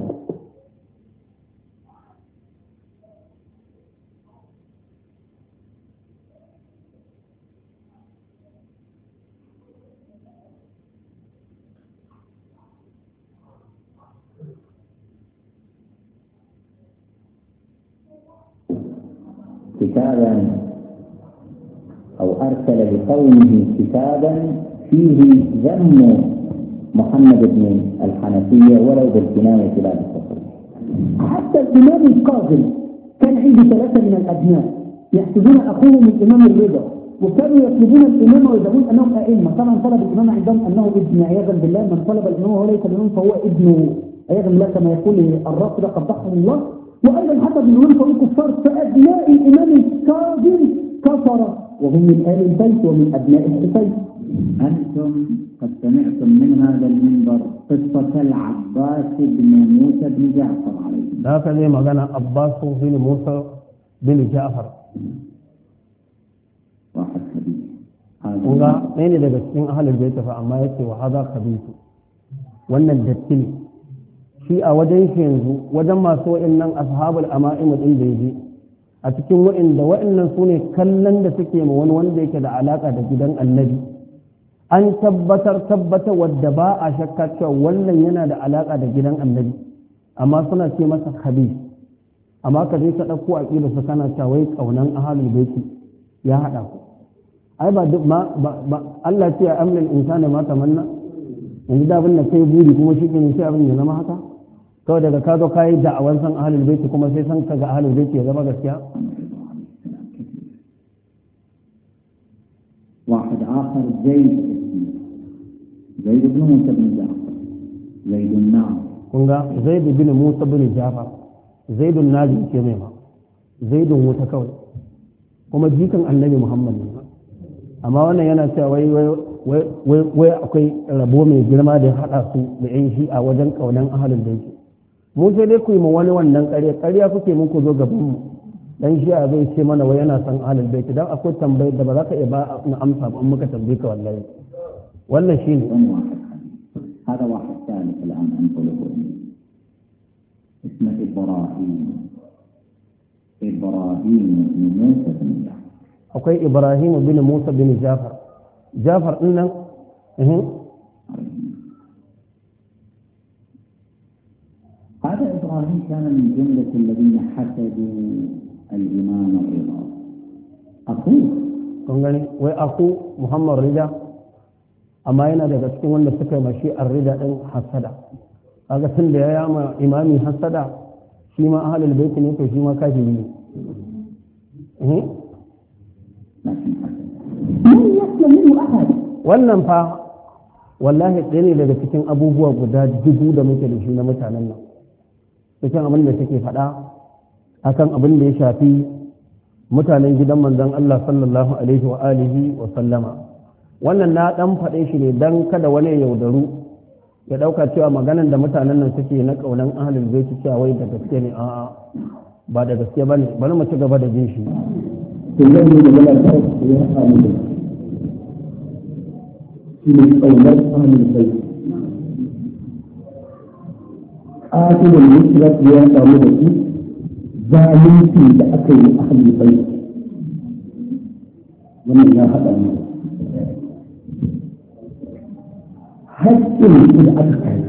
كتابا أو أرسل لقومه كتابا فيه ذم محمد بن الحنفية ولو بالكناية لا بالتصريح. حتى الإمام القاضي كان عنده 3 من الأبناء يحسبون أخوهم الإمام الرضا، وكانوا يطلبون الإمام ويزعمون أنهم أئمة. طبعا طلب الإمام عندهم أنه ابن عياذا بالله، من طلب الإمام وليس الإمام فهو ابن عياذا بالله كما يقول الرافضة قبحهم الله. وأيضا حتى ابن الإمام فهو كفار، فأبناء الإمام الكاظم كفر وهم من آل البيت ومن أبناء الحسين. أنتم قد سمعتم من هذا المنبر قصة العباس بن موسى بن جعفر عليه السلام. ذاك ليه مغنى عباس بن موسى بن جعفر واحد خبيث. kunga ɗaya ne daga cikin ahalul bait fa amma yake wa hada khabithu wannan datti ne shi a wajen shi yanzu wajen masu wa'annan ashabul ama'im din da yaji a cikin wa'annan sune kallon da suke ma wani wanda yake da alaka da gidan annabi an tabbatar wadda ba a shakka cewa wannan yana da alaka da gidan annabi amma suna ce masa khabith amma ka je ka dauko aqida su kana cewa wai kaunan ahalul bait ya hada ku ai ba Allah ce ya amlin insani ma tamanna yanzu da abin da kai buri kuma shi ne sai abin ya zama haka kawai daga ka zo ka yi da'awan san ahlul baiti kuma sai san ka ga ahlul baiti ya zama gaskiya. واحد آخر زيد بن موسى بن جعفر زيد النار kunga zaid bin musa bin jafar zaidun naji ke mai ma zaidun wuta kawai kuma jikan annabi muhammad ne amma wannan yana cewa wai akwai rabo mai girma da ya haɗa su da yan shi a wajen ƙaunar ahalin baiti mu sai dai ku yi ma wani wannan ƙarya kuke muku zo gaban mu dan shi a zai ce mana wai yana san ahalin baiti dan akwai tambayar da ba za ka iya ba na amsa ba in muka tambaye ka wallahi wannan shine هذا واحد ثالث الآن أنقله اسمه إبراهيم بن موسى بن جعفر. akwai Ibrahim bin Musa bin Jafar din nan هذا إبراهيم كان من جملة الذين حسدوا الإمام الرضا أخوه kun gani wai aku Muhammad Rida amma yana daga cikin wanda suka yi mashi Rida din hasada kaga tun da ya yama imami hasada shi ma ahlul bait ne to shi ma kafiri ne wannan fa wallahi ɗaya ne daga cikin abubuwa guda 1000 da muke da shi na mutanen nan cikin abin da suke faɗa akan abin da ya shafi mutanen gidan manzon Allah sallallahu alaihi wa alihi wa sallama wannan na dan faɗe shi ne dan kada wani ya yaudaru ya ɗauka cewa maganan da mutanen nan suke na ƙaunan ahlul bait cewa wai da gaske ne a'a ba da gaske bane bari mu ci gaba da jin shi من قولات أهل البيت آخر المشرك يا قومتي ظالمتي لأكل أهل البيت ومن لا هذا حتى في الأكل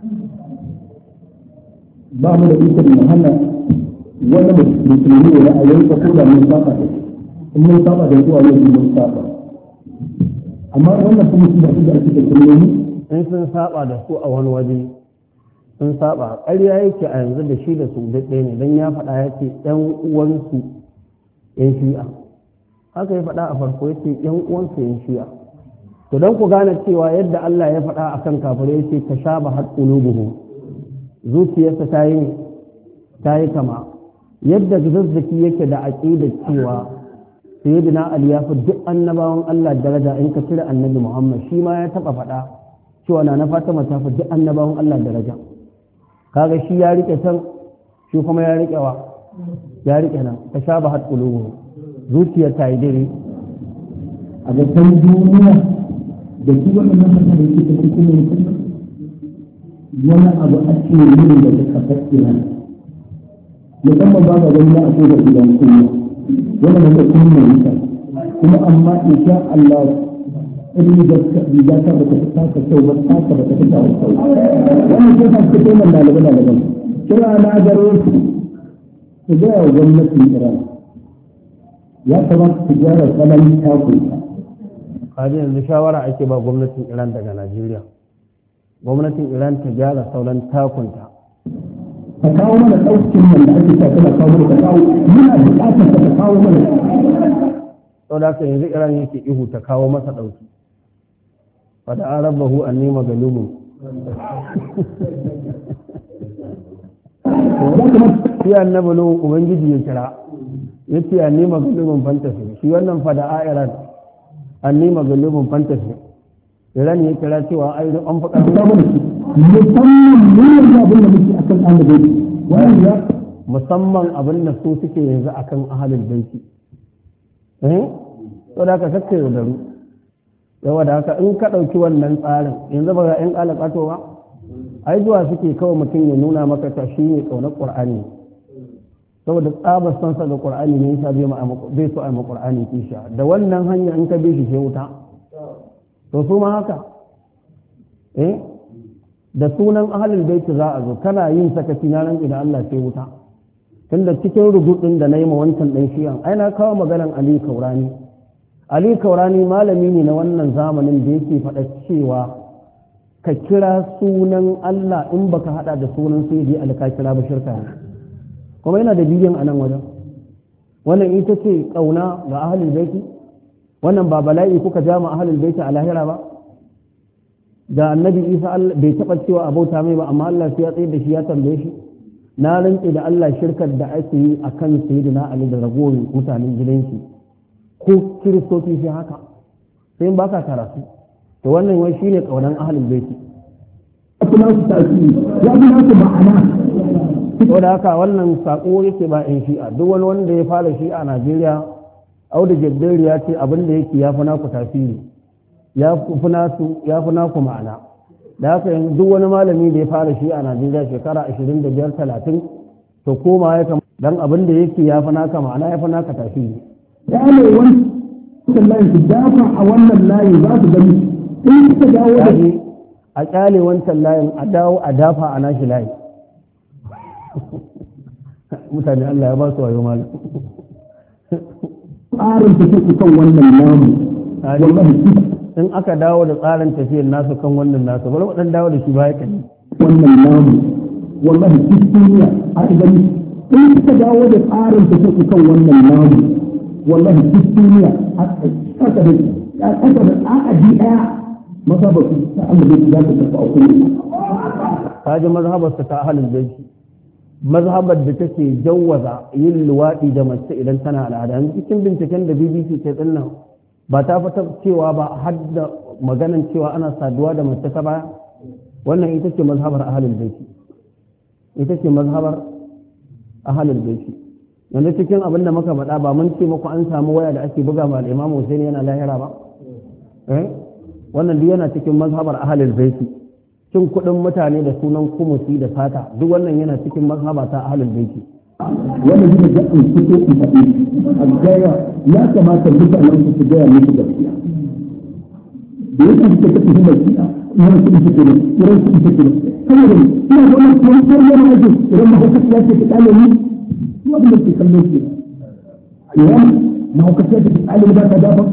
بعض الإنس المهنة ولا مسلمين ولا أيضا تقول من طاقته من طاقته هو الذي من طاقته amma wannan kuma shi da su da ake da kullum in sun saba da su a wani waje sun saba ƙarya yake a yanzu da shi da su daɗe ne don ya faɗa ya ce ɗan uwansu yan shi'a haka ya faɗa a farko yace yan uwansa yan shi'a to dan ku gane cewa yadda Allah ya faɗa akan kafirai yace tashabahat qulubuhum zuciyarsa ta yi kama yadda zazzaki yake da aqida cewa sayyidina Ali ya fi duk annabawan Allah daraja in ka cire annabi Muhammad shi ma ya taba faɗa cewa na Fatima ta fi duk annabawan Allah daraja kaga shi ya rike can shi kuma ya rike nan tashabahat qulubuhum zuciyar ta yi dare a gasar duniya da shi waɗannan mutane da ke tafi kuma mutum wani abu ake yi da ta kasar Iran musamman ba ga wani ya ake da Iran kuma wani da kuma mutum kuma amma insha Allah irin da riga ta ba ta taka kyau ba ta ba ta taka kyau wannan sai ka ce man dalibai kira na garo su ga gwamnatin Iran ya kamata su gyara salon takunta. Kaji yanzu shawara ake ba gwamnatin Iran daga Najeriya. Gwamnatin Iran ta gyara salon takunta. Ka kawo mana ɗaukin nan da ake sa tana kawo mana ka kawo muna buƙatar ka kawo mana. Sau da haka yanzu Iran yake ihu ta kawo masa ɗauki. Fada an rabbahu an nema galumun. Shi annabi Nuhu Ubangiji ya kira. yace an nema galibin fantasy shi wannan fada a Iran an nema galibin fantasy Iran ya kira cewa ai an faɗa musamman abin da su suke yanzu akan ahlul baiti to da ka sake yaudaru yawa da haka in ka ɗauki wannan tsarin yanzu ba ga 'yan ƙalaƙato ba ai zuwa suke kawai mutum ya nuna maka ta shi ne ƙaunar ƙur'ani saboda tsabar sansa ga ƙur'ani ne yasa bai so a yi ƙur'ani kisha da wannan hanya in ka bi shi sai wuta to su ma haka da sunan ahlul baiti za a zo kana yin sakaci na nan idan Allah sai wuta tunda cikin rubutun da na yi ma wancan ɗan shi'an ai na kawo maganan Ali Kaurani malami ne na wannan zamanin da yake faɗa cewa ka kira sunan Allah in baka hada da sunan sayyidi alka kira ba shirka ne kuma yana da bidiyon a nan wajen wannan ita ce kauna ga ahlul baiti wannan ba bala'i kuka ja ma ahlul baiti a lahira ba da annabi Isa bai taɓa cewa abauta mai ba amma Allah sai ya tsaye da shi ya tambaye shi na rantse da Allah shirkar da ake yi akan sayyidina Ali da ragowar mutanen gidan shi ko kiristoci sai haka sai in baka karatu to wannan wai shine kaunan ahlul baiti kuma su tafi ya bi nasu ma'ana to da haka wannan sako yake ba in shi'a duk wani wanda ya fara shi'a a Najeriya Audu Jabbari ya ce abin da yake yafi naku tasiri ya fi naku ma'ana da haka yanzu duk wani malami da ya fara shi'a a Najeriya shekara 25-30 to koma ya kama dan abin da yake yafi naka ma'ana yafi naka tasiri ya ne wannan layin su dafa a wannan layin za su gani in suka dawo da a kyale wancan layin a dawo a dafa a nashi layi mutane Allah ya ba su wayo malam tsarin tafi kan wannan namu wallahi in aka dawo da tsarin tafiyar nasu kan wannan nasu bari wadan dawo da shi baya kan wannan namu wallahi duniya a gani in suka dawo da tsarin tafi kan wannan namu wallahi duk duniya a ƙasa da a'adi ɗaya mazhabar su ta Allah za ta tafi a kullum. Kaji mazhabar su ta ahlul baiti mazhabar da take jawwaza yin luwaɗi da mace idan tana al'ada yanzu cikin binciken da BBC ke tsinnan ba ta fata cewa ba har da maganan cewa ana saduwa da mace ta baya wannan ita ce mazhabar ahlul baiti ita ce mazhabar ahlul baiti yanzu cikin abin da muka faɗa ba mun ce muku an samu waya da ake buga ma al-Imam Hussein yana lahira ba wannan duk yana cikin mazhabar ahlul baiti cin kuɗin mutane da sunan kumusi da fata duk wannan yana cikin mazhaba ta ahlul baiti wannan ne da an fito ku faɗi a gaya ya kamata mutanen su gaya musu gaskiya da yake suke tafi da gaskiya idan su suke da idan su suke da saboda ina wannan kwantar yana aje idan mahaukaci ya ce ta kale ni abin da ke kallon shi yawan mahaukaci da ɗalibi ba ta dafa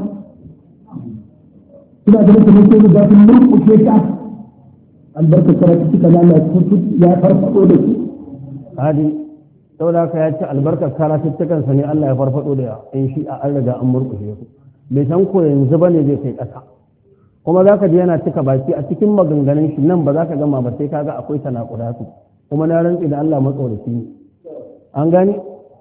suna da mutum ke da zafin murkushe ta albarkar karatu suka lalace ya farfaɗo da su hadi saboda haka ya ce albarkar karatuttukansa ne Allah ya farfado da in shi a an riga an murƙushe su bai san ko yanzu ba ne zai kai ƙasa kuma za ka ji yana cika baki a cikin maganganun shi nan ba za ka gama ba sai ka ga akwai tanakudatu kuma na rantsi da Allah matsoraci ne an gani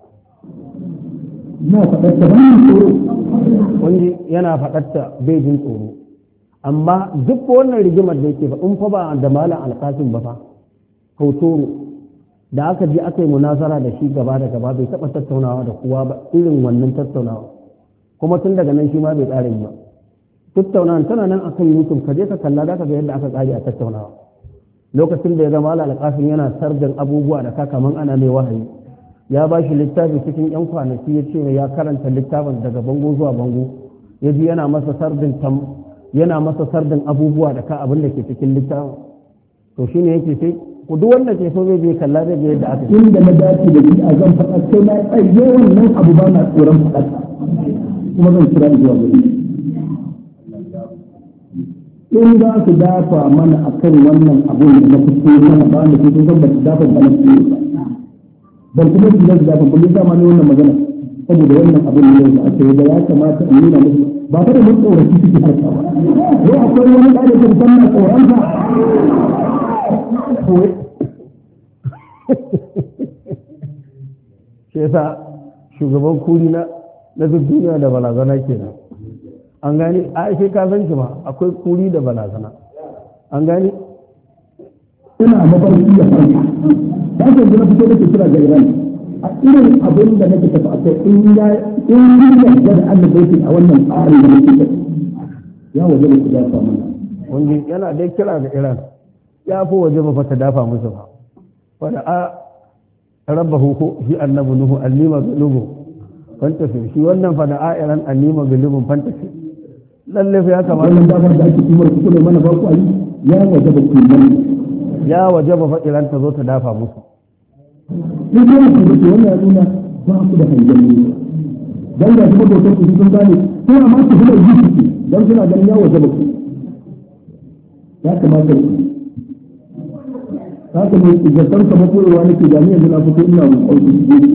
wani yana faɗarta bai jin tsoro amma duk wannan rigimar da yake fa in fa ba da malam alƙasim ba fa kautoro da aka je aka yi munazara da shi gaba da gaba bai taɓa tattaunawa da kowa ba irin wannan tattaunawa kuma tun daga nan shi ma bai ƙara yi ba tattaunawa tana nan akan YouTube ka je ka kalla za ka ga yadda aka ƙare a tattaunawa lokacin da ya zama alƙafin yana sarjan abubuwa da kaman ana mai wahayi ya ba shi littafi cikin yan kwanaki ya ce ya karanta littafin daga bango zuwa bango ya ji yana masa sardin abubuwa da ka abin da ke cikin littafin to shine yake sai ku duk wanda ke so zai je kalla zai ga yadda aka yi inda na dace da shi a zan faɗa sai na tsaye wannan abu ba na tsoron faɗa kuma zan kira zuwa gari in za su dafa mana a kan wannan abun da na fito mana ba da fito zan ba su dafa ba na fito ba ban kuma su zai dafa kullum dama ne wannan magana saboda wannan abun da aka yi da ya kamata in nuna musu ba ta da mun tsoraci suke harka ba ko akwai wani ɗaya da kan na tsoronsa shi yasa shugaban kuri na duk duniya da balazana kenan an gani a ashe ka san shi ma akwai kuri da balazana an gani ina mafarki da farka ba ka ji na fito da kira ga Iran a irin abin da nake tafi a kai in yarda da Allah bai a wannan tsarin da nake tafi ya waje da ku dafa mana wanda yana dai kira ga Iran ya fi waje ba ta dafa musu ba wanda a rabbahu ko shi annabi nuhu allima gulubu fantafi shi wannan fa da a Iran allima gulubun fantafi lalle fa ya kamata wannan dafar da ake kuma ku ne mana ba ku ayi ya waje ba ku mana ya waje ba fa Iran ta zo ta dafa musu sai kuma ku ce wannan ya nuna ba ku da hangen ne dan da kuma dokar ku sun gane sai amma ku da yi ku dan suna ganin ya waje ba ku ya kamata ku haka ne zartar ka makoyewa nake da ni yanzu na fito ina mun auki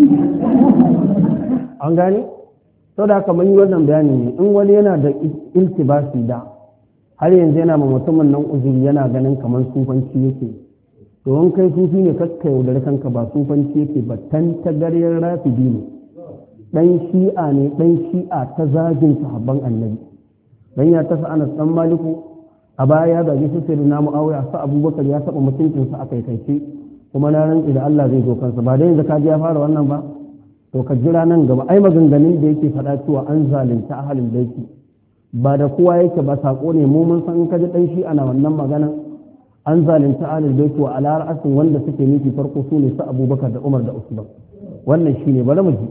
an gane sau da haka mun yi wannan bayani ne in wani yana da iltibasi da har yanzu yana ma mutumin nan uzuri yana ganin kamar sufanci yake domin kai sufi ne kakka yaudare kanka ba sufanci yake ba tantagaryar rafidi ne dan shi'a ne dan shi'a ta zagin sahabban annabi dan ya tasa Anas dan Maliku a baya ya zagi su sai na Muawiya sa Abubakar ya saba mutuncin sa akai kai kuma na rantsi da Allah zai zo kansa ba dai yanzu ka ji ya fara wannan ba to ka jira nan gaba ai maganganun da yake faɗa cewa an zalunta ahalin baiti ba da kowa yake ba sako ne mu mun san kaji dan shi ana wannan magana an zalunta ahalin baiti wa ala ra'asin wanda suke nufi farko su ne su Abubakar da Umar da Usman wannan shine bari mu ji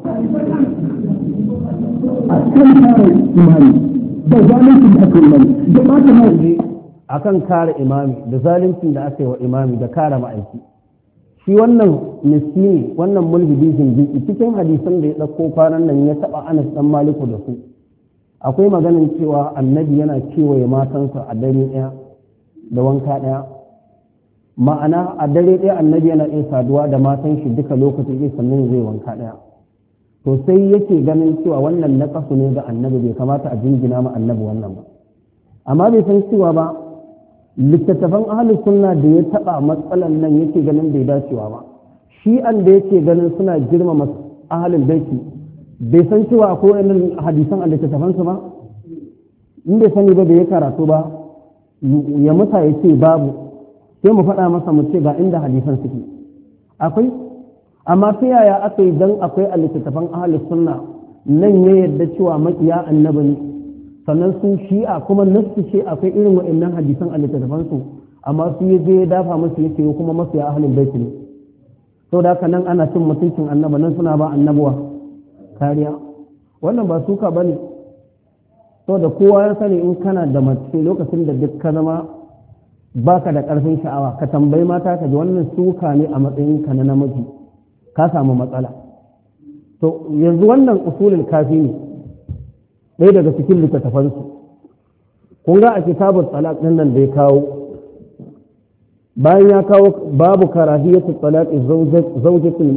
a kan kare imani da zalunci da aka imani da ba ta mai akan kare imami da zaluncin da aka yi wa imami da kare ma'aiki shi wannan miskini wannan mulhidi zindiki cikin hadisan da ya ɗauko kwanan nan ya taɓa Anas ɗan Maliku da su akwai maganin cewa annabi yana kewaye matansa a dare ɗaya da wanka ɗaya ma'ana a dare ɗaya annabi yana iya saduwa da matan shi duka lokacin ɗaya sannan zai wanka ɗaya to sai yake ganin cewa wannan naƙasu ne ga annabi bai kamata a jingina ma annabi wannan ba amma bai san cewa ba littattafan ahalus sunna da ya taba matsalan nan yake ganin bai dacewa ba shi an da yake ganin suna girmama ahalul baiti bai san cewa akwai wannan hadisan a littattafan su ba in bai sani ba da ya karatu ba ya musa ya ce babu sai mu faɗa masa mu ce ga inda hadisan suke akwai amma ta yaya aka yi dan akwai a littattafan ahalus sunna nan ya yarda cewa makiya annabi ne sannan su shi'a kuma nasu ce akwai irin waɗannan hadisan a littattafansu amma su ya je ya dafa musu ya ce kuma masu ya ahalin baiti ne sau da haka nan ana cin mutuncin annaba nan suna ba annabuwa kariya wannan ba suka ba ne sau da kowa ya sani in kana da mace lokacin da duk ka zama baka da ƙarfin sha'awa ka tambayi mata ka ji wannan suka ne a matsayin ka na namiji ka samu matsala to yanzu wannan usulul kafi ne ɗaya daga cikin littattafansu kun ga a kitabun talaq ɗin nan da ya kawo bayan ya kawo babu karahiyatu talaqi zawjatin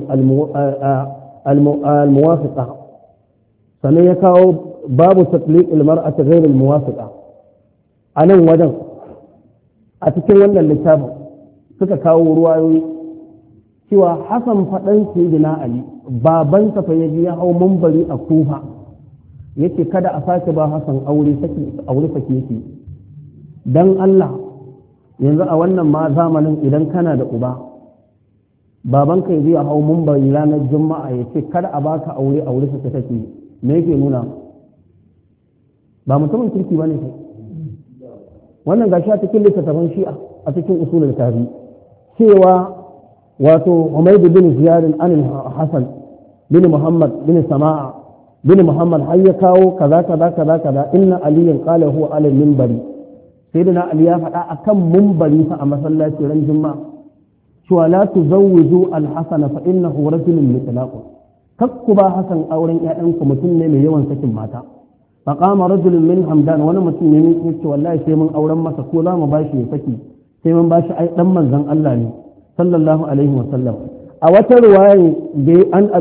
al-muwafiqa sannan ya kawo babu tatliq al-mar'ati ghayr al-muwafiqa anan wajen a cikin wannan littafin suka kawo ruwayoyi cewa Hassan faɗan sayyidina Ali babansa fa yaji ya hau mambari a Kufa yace kada a sake ba Hassan aure sake yake dan Allah yanzu a wannan ma zamanin idan kana da uba babanka yaji ya hau mambari ranar juma'a yace kada a baka aure sake take me yake nuna ba mutumin kirki bane kai wannan gashi a cikin littattafan Shi'a a cikin usulul kafi cewa wato Umayd bin Ziyad an Hasan bin Muhammad bin Sama'a bin Muhammad har ya kawo kaza inna aliyan qala huwa ala minbari sayyidina Ali ya faɗa akan minbari fa a masallaci ran juma'a cewa la tuzawwiju al-Hasan fa innahu rajulun mutlaq kakku ba Hasan auren ƴaƴanku mutum ne mai yawan sakin mata faqama rajulun min Hamdan wani mutum ne ya ce wallahi sai mun auren masa ko za mu bashi ya saki sai mun bashi ai dan manzon Allah ne sallallahu alaihi wa sallam a wata riwaya da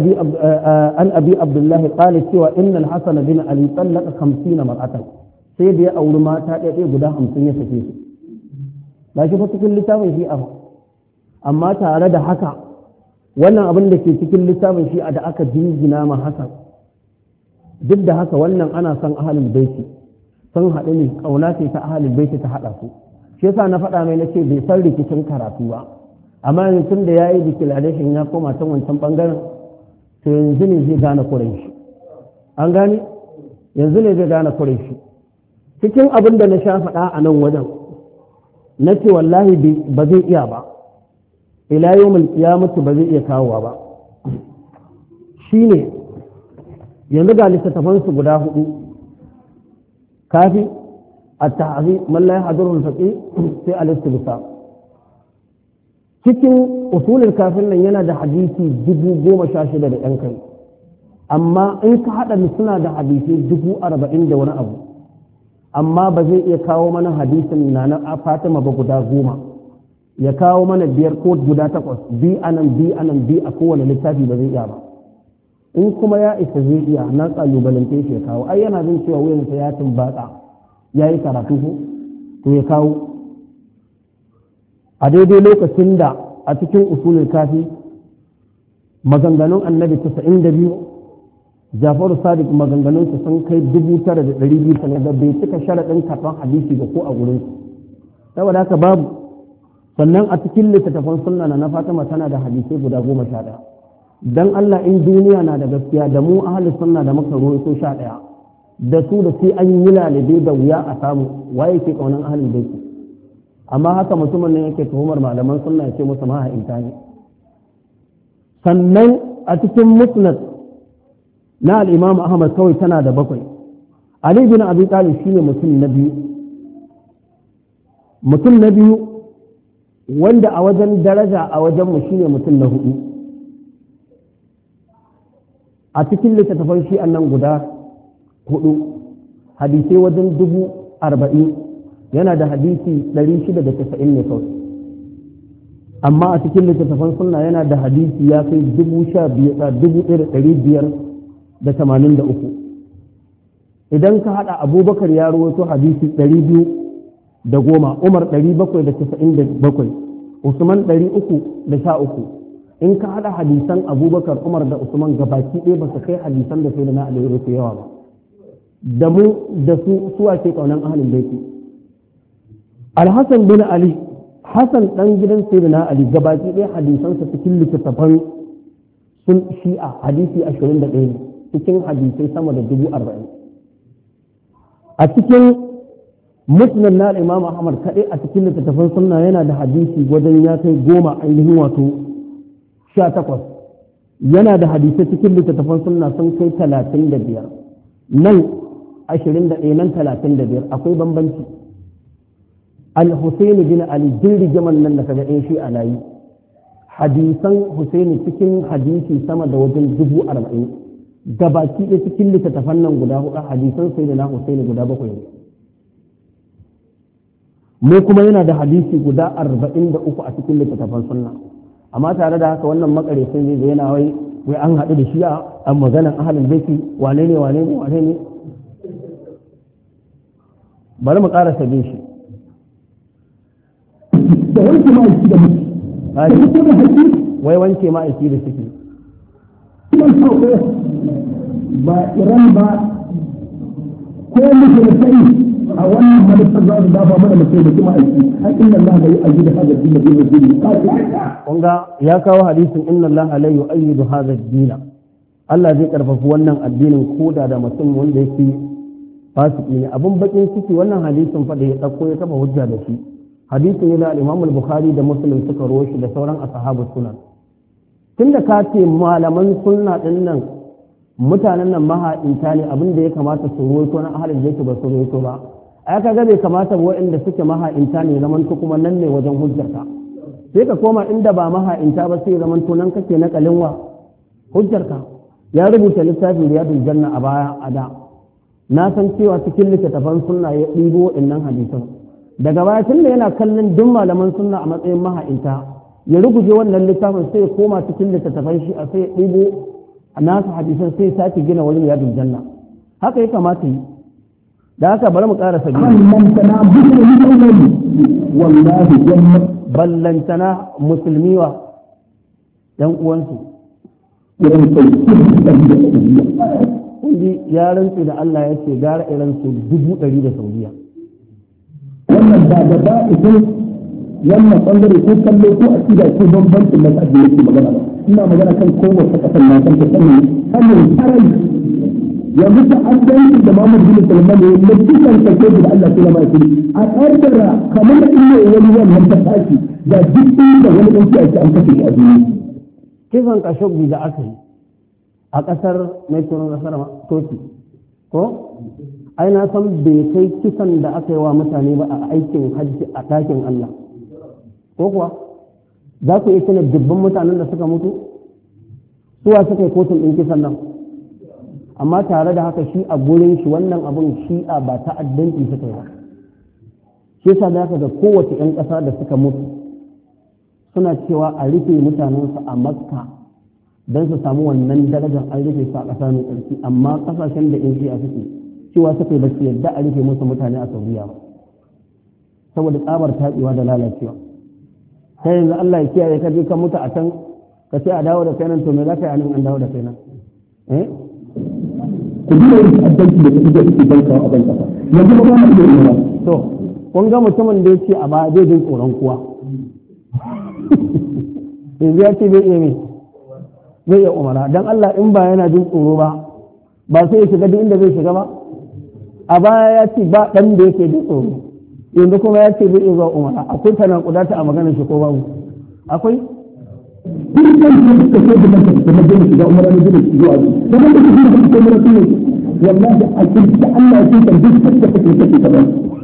an abi abdullahi qala cewa innal hasan bin ali talaqa 50 mar'atan sai da ya auri mata ɗaya guda 50 ya sake su ba shi fa cikin littafin shi amma tare da haka wannan abin da ke cikin littafin shi da aka jingina ma hasan duk da haka wannan ana son ahlul baiti sun haɗu ne kauna ce ta ahlul baiti ta haɗa su shi yasa na faɗa mai nace bai san rikicin karatu ba amma yanzu tun da ya yi declaration ya koma ta wancan bangaren to yanzu ne zai gane kuren shi an gane yanzu ne zai gane kuren shi cikin abin da na sha faɗa a nan wajen na ce wallahi ba zai iya ba ila yawmul qiyamati ba zai iya kawowa ba shine yanzu ga littattafansu guda 4 kafi at-ta'zim man la yahduru al-faqih sai al-istibsar cikin usulul kafin nan yana da hadisi 16,000 da ɗan kai amma in ka haɗa suna da hadisi 40,000 da wani abu amma ba zai iya kawo mana hadisin na Fatima ba guda 10 ya kawo mana 5 ko guda 8 bi anan bi a kowane littafi ba zai iya ba in kuma ya isa zai iya na kalubalance shi ya kawo ai yana jin cewa wuyansa ya tumbatsa ya yi karatu ko to ya kawo a daidai lokacin da a cikin usulul kafi maganganun annabi 92 Jafaru Sadiq maganganun su sun kai 9,200 sanar da bai cika sharaɗin karɓar hadisi ba ko a gurin su saboda haka babu sannan a cikin littattafan sunna na Fatima tana da hadisai guda 11 dan Allah in duniya na da gaskiya da mu ahli sunna da muka rawaito 11 da su da sai an yi lalibe da wuya a samu waye ke kaunan ahlul bait amma haka mutumin nan yake tuhumar malaman sunna ce musu maha'inta ne sannan a cikin musnad na al-imam Ahmad kawai tana da 7 Ali bin Abi Talib shine mutum na biyu wanda a wajen daraja a wajen mu shine mutum na 4 a cikin littattafan shi annan guda 4 hadisai wajen 40,000 yana da hadisi 690 ne kawai amma a cikin littattafan sunna yana da hadisi ya kai 1583 idan ka hada Abubakar ya rawaito hadisi 210 Umar 797 Usman 313 in ka hada hadisan Abubakar Umar da Usman gabaki ɗaya ba su kai hadisan da sai da na Ali rufe yawa ba da mu da su suwa ke kaunan ahlul baiti Al-Hassan bin Ali Hassan dan gidan Sayyidina Ali gabaki ɗaya hadisansa cikin littattafan sun Shi'a hadisi 21 cikin hadisai sama da 40,000 a cikin musnad na Imam Ahmad kaɗai a cikin littattafan sunna yana da hadisi wajen ya kai 10 ainihin wato 18 yana da hadisai cikin littattafan sunna sun kai 35 nan 21 nan 35 akwai bambanci al-Husayn bin Ali jirgiman nan da kaga ɗin shi a layi hadisan Husayn cikin hadisi sama da wajen 40,000 gabaki ɗaya cikin littattafan nan guda 4 hadisan sai da na Husayn guda 7 ne mu kuma yana da hadisi guda 43 a cikin littattafan sunna amma tare da haka wannan makarecin zai yana wai an haɗu da shi'a an maganan ahalin baiti wane ne bari mu ƙara sabe shi da wanke ma'aiki da mutu wai wanke ma'aiki da suke ba iran ba ko muke da sani a wannan manufar za su dafa mana mutum da kuma aiki har inna Allah la yu'ayyidu hadha ad-din bi rajulin kunga ya kawo hadisin inna Allah la yu'ayyidu hadha ad-din Allah zai karfafa wannan addinin koda da mutum wanda yake fasiki ne abun bakin ciki wannan hadisin fa da ya dauko ya kafa hujja da shi hadisin yana al-Imam al-Bukhari da Muslim suka rawaito shi da sauran ashabus sunan tunda ka ce malaman sunna din nan mutanen nan maha'inta ne abin da ya kamata su ruwaito na ahalin da yake ba su ruwaito ba ai kaga bai kamata waɗanda suke maha'inta ne zaman to kuma nan ne wajen hujjarka sai ka koma inda ba maha'inta ba sai zaman to nan kake na kalinwa hujjarka ya rubuta littafin riyadul janna a baya a da na san cewa cikin littattafan sunna ya ɗibo waɗannan hadisan daga baya tun da yana kallon duk malaman sunna a matsayin maha'inta ya ruguje wannan littafin sai ya koma cikin littattafan shi a sai ya ɗibo a nasu hadisan sai sake gina wani riyadul janna haka ya kamata yi da haka bari mu ƙara sabi ballantana musulmi wa ɗan uwansu kundi ya rantsu da Allah ya ce gara irin su 100 da Saudiya wannan ba da ba idan wannan bangare ko kallo ko akida ko bambancin da ake yi magana ba ina magana kan kowace kasar na kan ta sanin tarai yanzu ta addanci da Muhammad bin Salman ne da dukkan kake da Allah sai ma shi a kaddara kamar da inda wani wannan ta tashi da dukkan da wani dan ake an kashe shi a duniya kisan Khashoggi da aka yi a kasar mai tunan kasar Turki ko ai na san bai kai kisan da aka yi wa mutane ba a aikin hajji a ɗakin Allah ko kuwa za ku iya tuna dubban mutanen da suka mutu suwa suka yi kotun ɗin kisan nan amma tare da haka shi a gurin shi wannan abin shi'a ba ta'addanci suka yi ba shi yasa da haka ga kowace 'yan ƙasa da suka mutu suna cewa a rufe mutanensu a makka don su samu wannan darajar an rufe su a ƙasa mai ƙarfi amma ƙasashen da 'yan shi'a suke cewa suka yi ba su yadda a rufe musu mutane a saudiya ba saboda tsabar taɓewa da lalacewa sai yanzu Allah ya kiyaye ka je ka mutu a can ka ce a dawo da kai nan to me za ka yi anan an dawo da kai nan ku duba yin ta'addanci da kuke suke bankawa a banka yanzu ba ma iya yi to kun ga mutumin da ya ce a ba zai jin tsoron kuwa yanzu ya ce zai iya umara dan Allah in ba yana jin tsoro ba sai ya shiga duk inda zai shiga ba a baya ya ce ba dan da yake jin tsoro yanzu kuma ya ce zai iya zuwa umara akwai tana kudata a maganar shi ko babu akwai dukkan da suka so da maka da magana shiga umara ne da zuwa da wanda ke da kuma umara ne wallahi a cikin Allah ya ce duk da kake kake kaza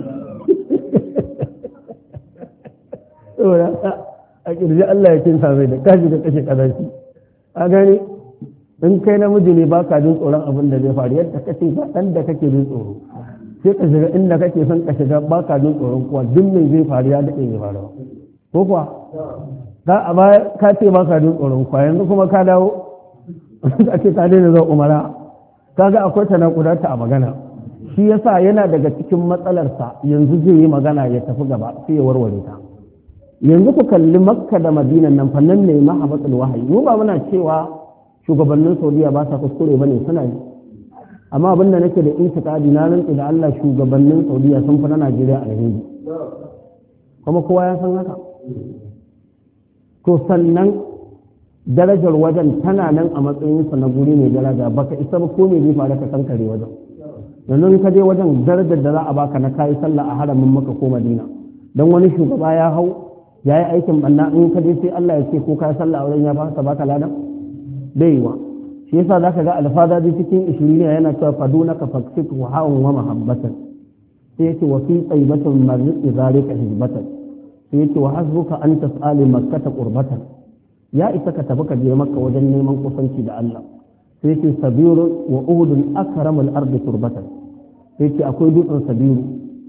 a kirji Allah ya kinsa mai da kashi da kashe kazanci a gani in kai namiji ne baka jin tsoron abin da zai faru yadda kace ba dan da kake jin tsoro sai ka shiga inda kake son ka shiga baka jin tsoron kuwa duk mai zai faru ya daɗe ya faru ko kuwa a baya ka ce baka jin tsoron kuwa yanzu kuma ka dawo a ce ka daina zuwa umara kaga akwai tanakudata a magana shi yasa yana daga cikin matsalarsa yanzu zai yi magana ya tafi gaba sai ya warware ta yanzu ku kalli makka da madinan nan fannan ne mahabbatul wahayi mu ba muna cewa shugabannin saudiya ba sa kuskure bane suna yi amma abinda nake da intiqadi na rantsi da Allah shugabannin saudiya sun fi na Najeriya alheri kuma kowa ya san haka to sannan darajar wajen tana nan a matsayinsa na guri mai daraja baka isa ba ko me zai faru ka kankare wajen yanzu ka je wajen darajar da za a baka na kayi sallah a haramin maka ko madina don wani shugaba ya hau ya yi aikin banna in ka je sai Allah ya ce ko kayi sallah a wajen ya fasa baka ladan bai yiwa shi yasa zaka ga alfada da cikin 20 yana cewa fadunaka faksik wa hawan wa mahabbatan sai yace wa fi tayyibatin marzi zalika hizbatan sai yace wa hasbuka an tas'ali makkata qurbatan ya isa ka tafi ka je makka wajen neman kusanci da Allah sai yace sabiru wa uhudun akramul ardi turbatan sai yace akwai dutsen sabiru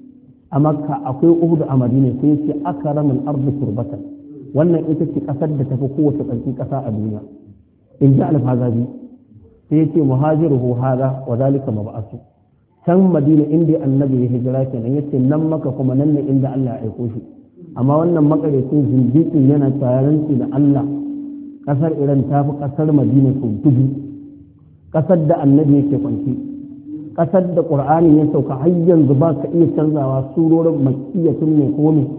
a makka akwai uhud a madina sai ce akramul ardi turbatan wannan ita ce kasar da tafi kowace tsarki kasa a duniya in ji alfazabi sai ya ce muhajiruhu hada wa zalika mab'asu can madina inda annabi ya hijira kenan yace nan maka kuma nan ne inda Allah ya aiko shi amma wannan makarecin zindiƙin yana tsayaranci da Allah kasar Iran ta fi kasar Madina sau dubu kasar da annabi yake kwanci kasar da Qur'ani ya sauka har yanzu ba ka iya canzawa surorin makkiyatun ne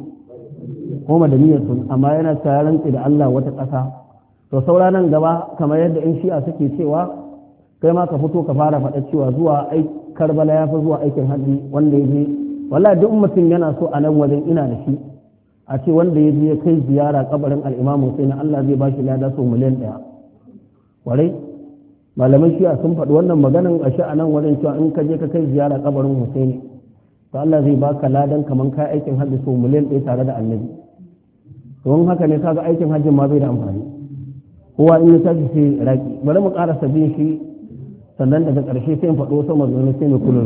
ko madaniyatun amma yana tsayaranci da Allah wata ƙasa to saura nan gaba kamar yadda in shi'a suke cewa kai ma ka fito ka fara faɗa cewa zuwa Karbala ya fi zuwa aikin hajji wanda ya je wallahi duk mutum yana so a nan wajen ina da shi a ce wanda ya je ya kai ziyara kabarin al'imamu sai na Allah zai ba shi lada sau miliyan 1 warai malaman shi'a sun faɗi wannan maganan a shi a nan wajen cewa in ka je ka kai ziyara kabarin Husaini to Allah zai baka ladan kaman kai aikin hajji sau miliyan 1 tare da annabi don haka ne kaga aikin hajjin ma bai da amfani kowa in ya tashi sai raki bari mu ƙara sabbin shi sannan daga ƙarshe sai in faɗo wasu maganganu sai mai kullum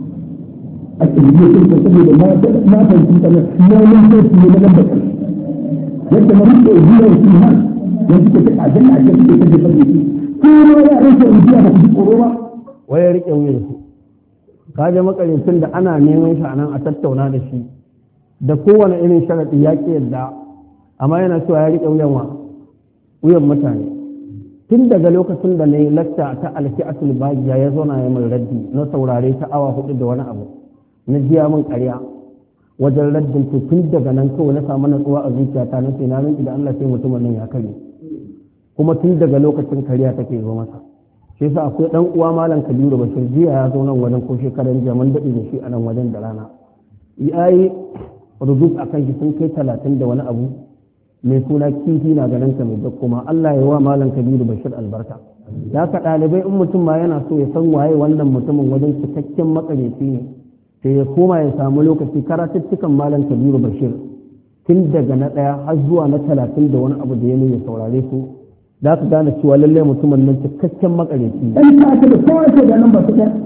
a cikin da saboda na fahimci ta na yin sai su yi na nan da ƙarshe yadda na rike biyar su nan yanzu ke ta ajin a cikin ta jefa da shi kuma ya rike biya ba ku ji tsoro ba wai ya rike wuyar su ka je makarantar da ana neman shi a nan a tattauna da shi da kowane irin sharaɗi ya ƙi yadda amma yana cewa ya rike wuyan mutane tun daga lokacin da na yi lacca ta alfi'atul bagiya ya zauna ya mai raddi na saurare ta awa 4 da wani abu na jiya min ƙarya wajen raddin to tun daga nan kawai na samu natsuwa a zuciyata na sai na rinki da Allah sai mutumin nan ya kare kuma tun daga lokacin kariya take zo masa shi yasa akwai dan uwa malam Kabiru Bashir jiya ya zo nan wajen ko shekaran jiya mun dade da shi a nan wajen da rana yayi rubut akan shi sun kai 30 da wani abu mai suna kifi na ganin ka mai kuma Allah ya wa malam Kabiru Bashir albarka ya ka ɗalibai in mutum ma yana so ya san waye wannan mutumin wajen cikakken makareci ne sai ya koma ya samu lokaci karatuttukan malam Kabiru Bashir tun daga na 1 har zuwa na 30 da wani abu da ya ya saurare su za ka gane cewa lallai mutumin nan cikakken makareci ne ɗan ta da kowace da nan ba su ɗaya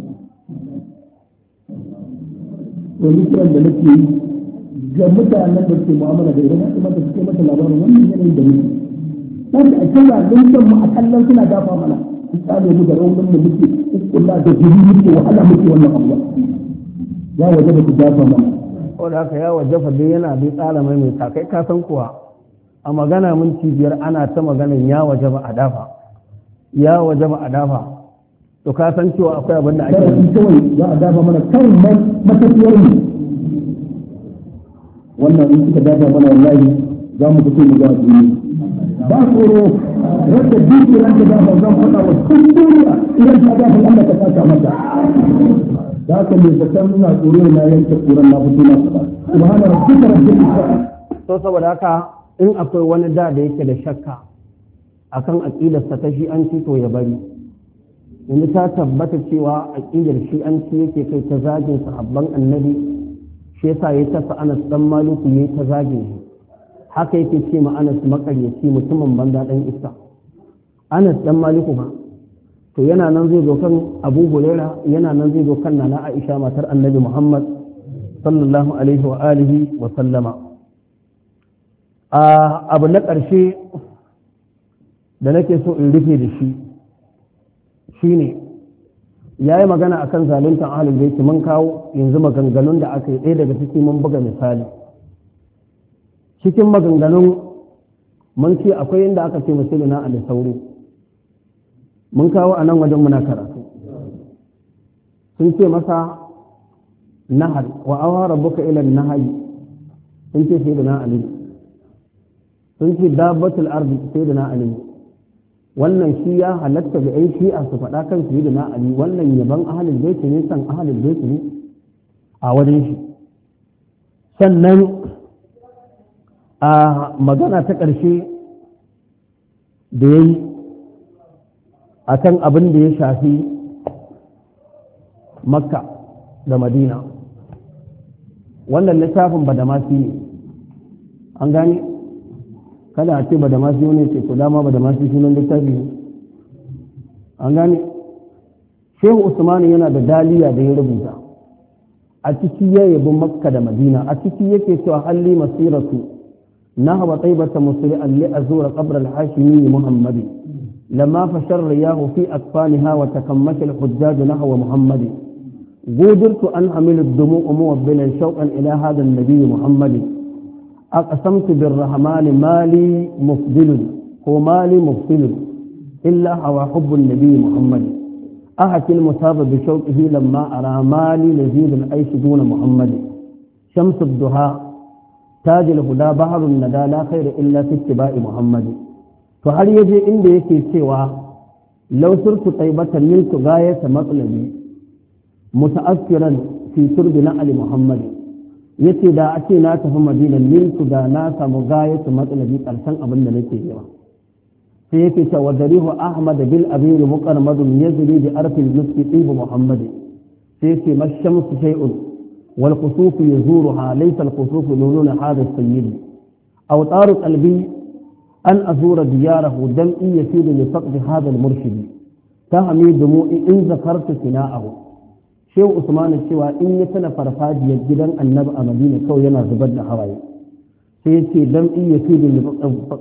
domin kiran da nake yi ga mutanen da ke mu'amala da idan ya mata suke mata labarin wannan yanayin da muke wanda a kira don mu a kallon suna dafa mana su tsale mu da raunin da muke kula da jiri muke wahala muke wannan abuwa ya waje da ku dafa mana wanda haka ya waje fa dai yana bai tsara mai kai ka san kuwa a magana mun cibiyar ana ta maganan ya waje ba a dafa ya waje ba a dafa to ka san cewa akwai abin da ake yi kawai za a dafa mana kan matafiyar mu wannan in suka dafa mana wallahi za mu fito mu ga duniya ba tsoro wanda duk ran da dafa zan faɗa wa kun duniya idan ta dafa Allah ta saka mata da haka ne zakan ina tsoro na yanke kuran na fito na faɗa subhana rabbika rabbil izzati to saboda haka in akwai wani da yake da shakka akan aqidarsa ta shi'anci to ya bari yanzu ta tabbata cewa aqidar shi'anci yake kai ta zagin sahabban annabi shi yasa ya tafi Anas dan Maliku yayi ta zagin shi haka yake ce ma Anas makaryaci mutumin banda dan Isa Anas dan Maliku ba to yana nan zai zo kan Abu Hurairah yana nan zai zo kan Nana Aisha matar Annabi Muhammad sallallahu alaihi wa alihi wa sallama abu na ƙarshe da nake so in rufe da shi shine ya yi magana a kan zaluntar ahalin da yake mun kawo yanzu maganganun da aka yi ɗaya daga ciki mun buga misali cikin maganganun mun ce akwai inda aka ce misali na ali sauri mun kawo a nan wajen muna karatu sun ce masa nahar wa awa rabbuka ila nahayi sun ce sai da na ali sun ce dabbatul ardi sai da na ali wannan shi ya halatta da 'yan shi'a su faɗa kan su da na ali wannan yaban ahalin baiti ne san ahalin baiti ne a wajen shi sannan a magana ta ƙarshe da ya yi a kan abin da ya shafi makka da madina wannan littafin badamasi ne an gane kada a ce badamasi wani ce ko dama badamasi sunan littafi ne an gane shehu usmanu yana da daliya da ya rubuta a ciki ya yabi makka da madina a ciki yake cewa halli masiratu nahwa taibata musri'an li azura qabr al-hashimi muhammadi لما فشر رياه في أكفانها وتكمش الحجاج نحو محمد قدرت أن أحمل الدموع موبلا شوقا إلى هذا النبي محمد أقسمت بالرحمن مالي مفضل هو مالي مفضل إلا هو حب النبي محمد أحكي المصاب بشوقه لما أرى مالي لزيد العيش دون محمد شمس الضحى تاج الهدى بحر الندى لا خير إلا في اتباع محمد فهل يجي إن يكي سوى لو صرت طيبة نلت غاية مطلبي متأثرا في ترب نعل محمد yace da a ce na tafi madina niltu da na samu gayatu matsalabi karshen abin da nake yawa sai yake cewa darihu ahmad bil abir muqarmadun yazri bi arfil miski tibu muhammad sai yake mashamsu shay'un wal khusuf yazuruha laysa al khusuf nununa hada sayyid aw taru qalbi an azura diyarahu dam'i yasidu li faqd hada al murshid tahmi dumu'i in zakartu sina'ahu shehu usmanu cewa in ya tana farfajiyar gidan annabi a madina kawai yana zubar da hawaye sai ya ce dan iya fi da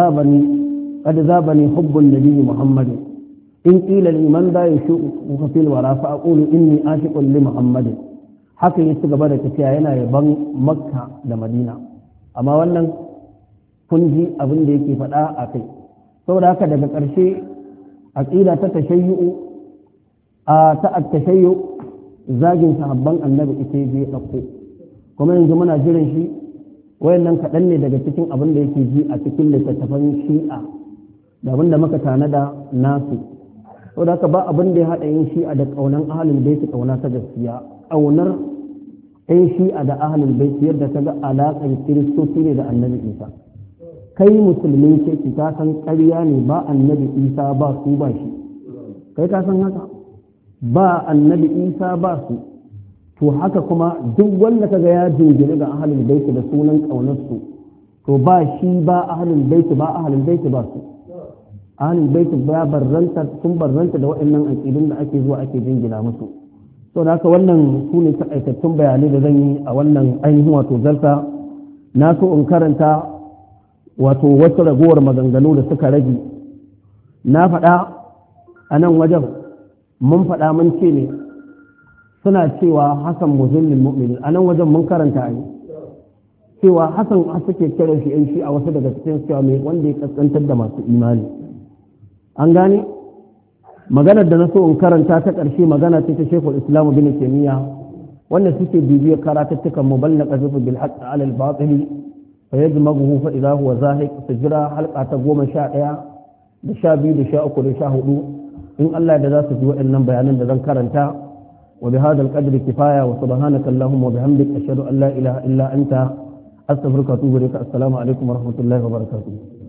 qad zabani hubbun nabiyyi muhammad in qila liman da yashuqu fil wara fa aqulu inni ashiqun li muhammad haka ya ci gaba da tafiya yana yaban makka da madina amma wannan kun ji abin da yake faɗa a kai saboda haka daga ƙarshe aqida ta tashayyu ta at-tashayyu zagin sahabban annabi ita ya ɗauko kuma yanzu muna jiran shi wayannan kaɗan ne daga cikin abin da yake ji a cikin littattafan shi'a da abin da muka tanada nasu to da haka ba abin da ya haɗa yin shi'a da ƙaunar ahalin baiti ƙauna ta gaskiya ƙaunar ɗan shi'a da ahalin baiti yadda ta ga alaƙar kiristoci ne da annabi isa kai musulmin ce ki ka san ƙarya ne ba annabi isa ba su ba shi kai ka san haka ba annabi isa ba su to haka kuma duk wanda kaga ya jingiri ga ahlul baiti da sunan kaunarsu to ba shi ba ahlul baiti ba ahlul baiti ba su ahlul baiti ba barranta sun barranta da waɗannan aqidun da ake zuwa ake jingina musu to da haka wannan su ne takaitattun bayanai da zan yi a wannan ainihin wato zarta na so in karanta wato wasu ragowar maganganu da suka rage na faɗa a nan wajen mun faɗa mun ce ne suna cewa hasan muzillin mu'minin a nan wajen mun karanta a yi cewa hasan suke kiran shi yan shi a wasu daga cikin cewa mai wanda ya kaskantar da masu imani an gane maganar da na so in karanta ta ƙarshe magana ce ta shekul islamu bin taimiyya wanda suke bibiyar karatattukan mu bal na qazifu bil haqq ala al batil fa yajmaghu fa idha huwa zahiq sujra halqa ta 11 da 12 da 13 da 14 in Allah da za su ji waɗannan bayanan da zan karanta wa bi hadal qadri kifaya wa subhanaka allahumma wa bihamdika ashhadu an la ilaha illa anta astaghfiruka wa atubu ilaik assalamu alaikum wa rahmatullahi wa barakatuh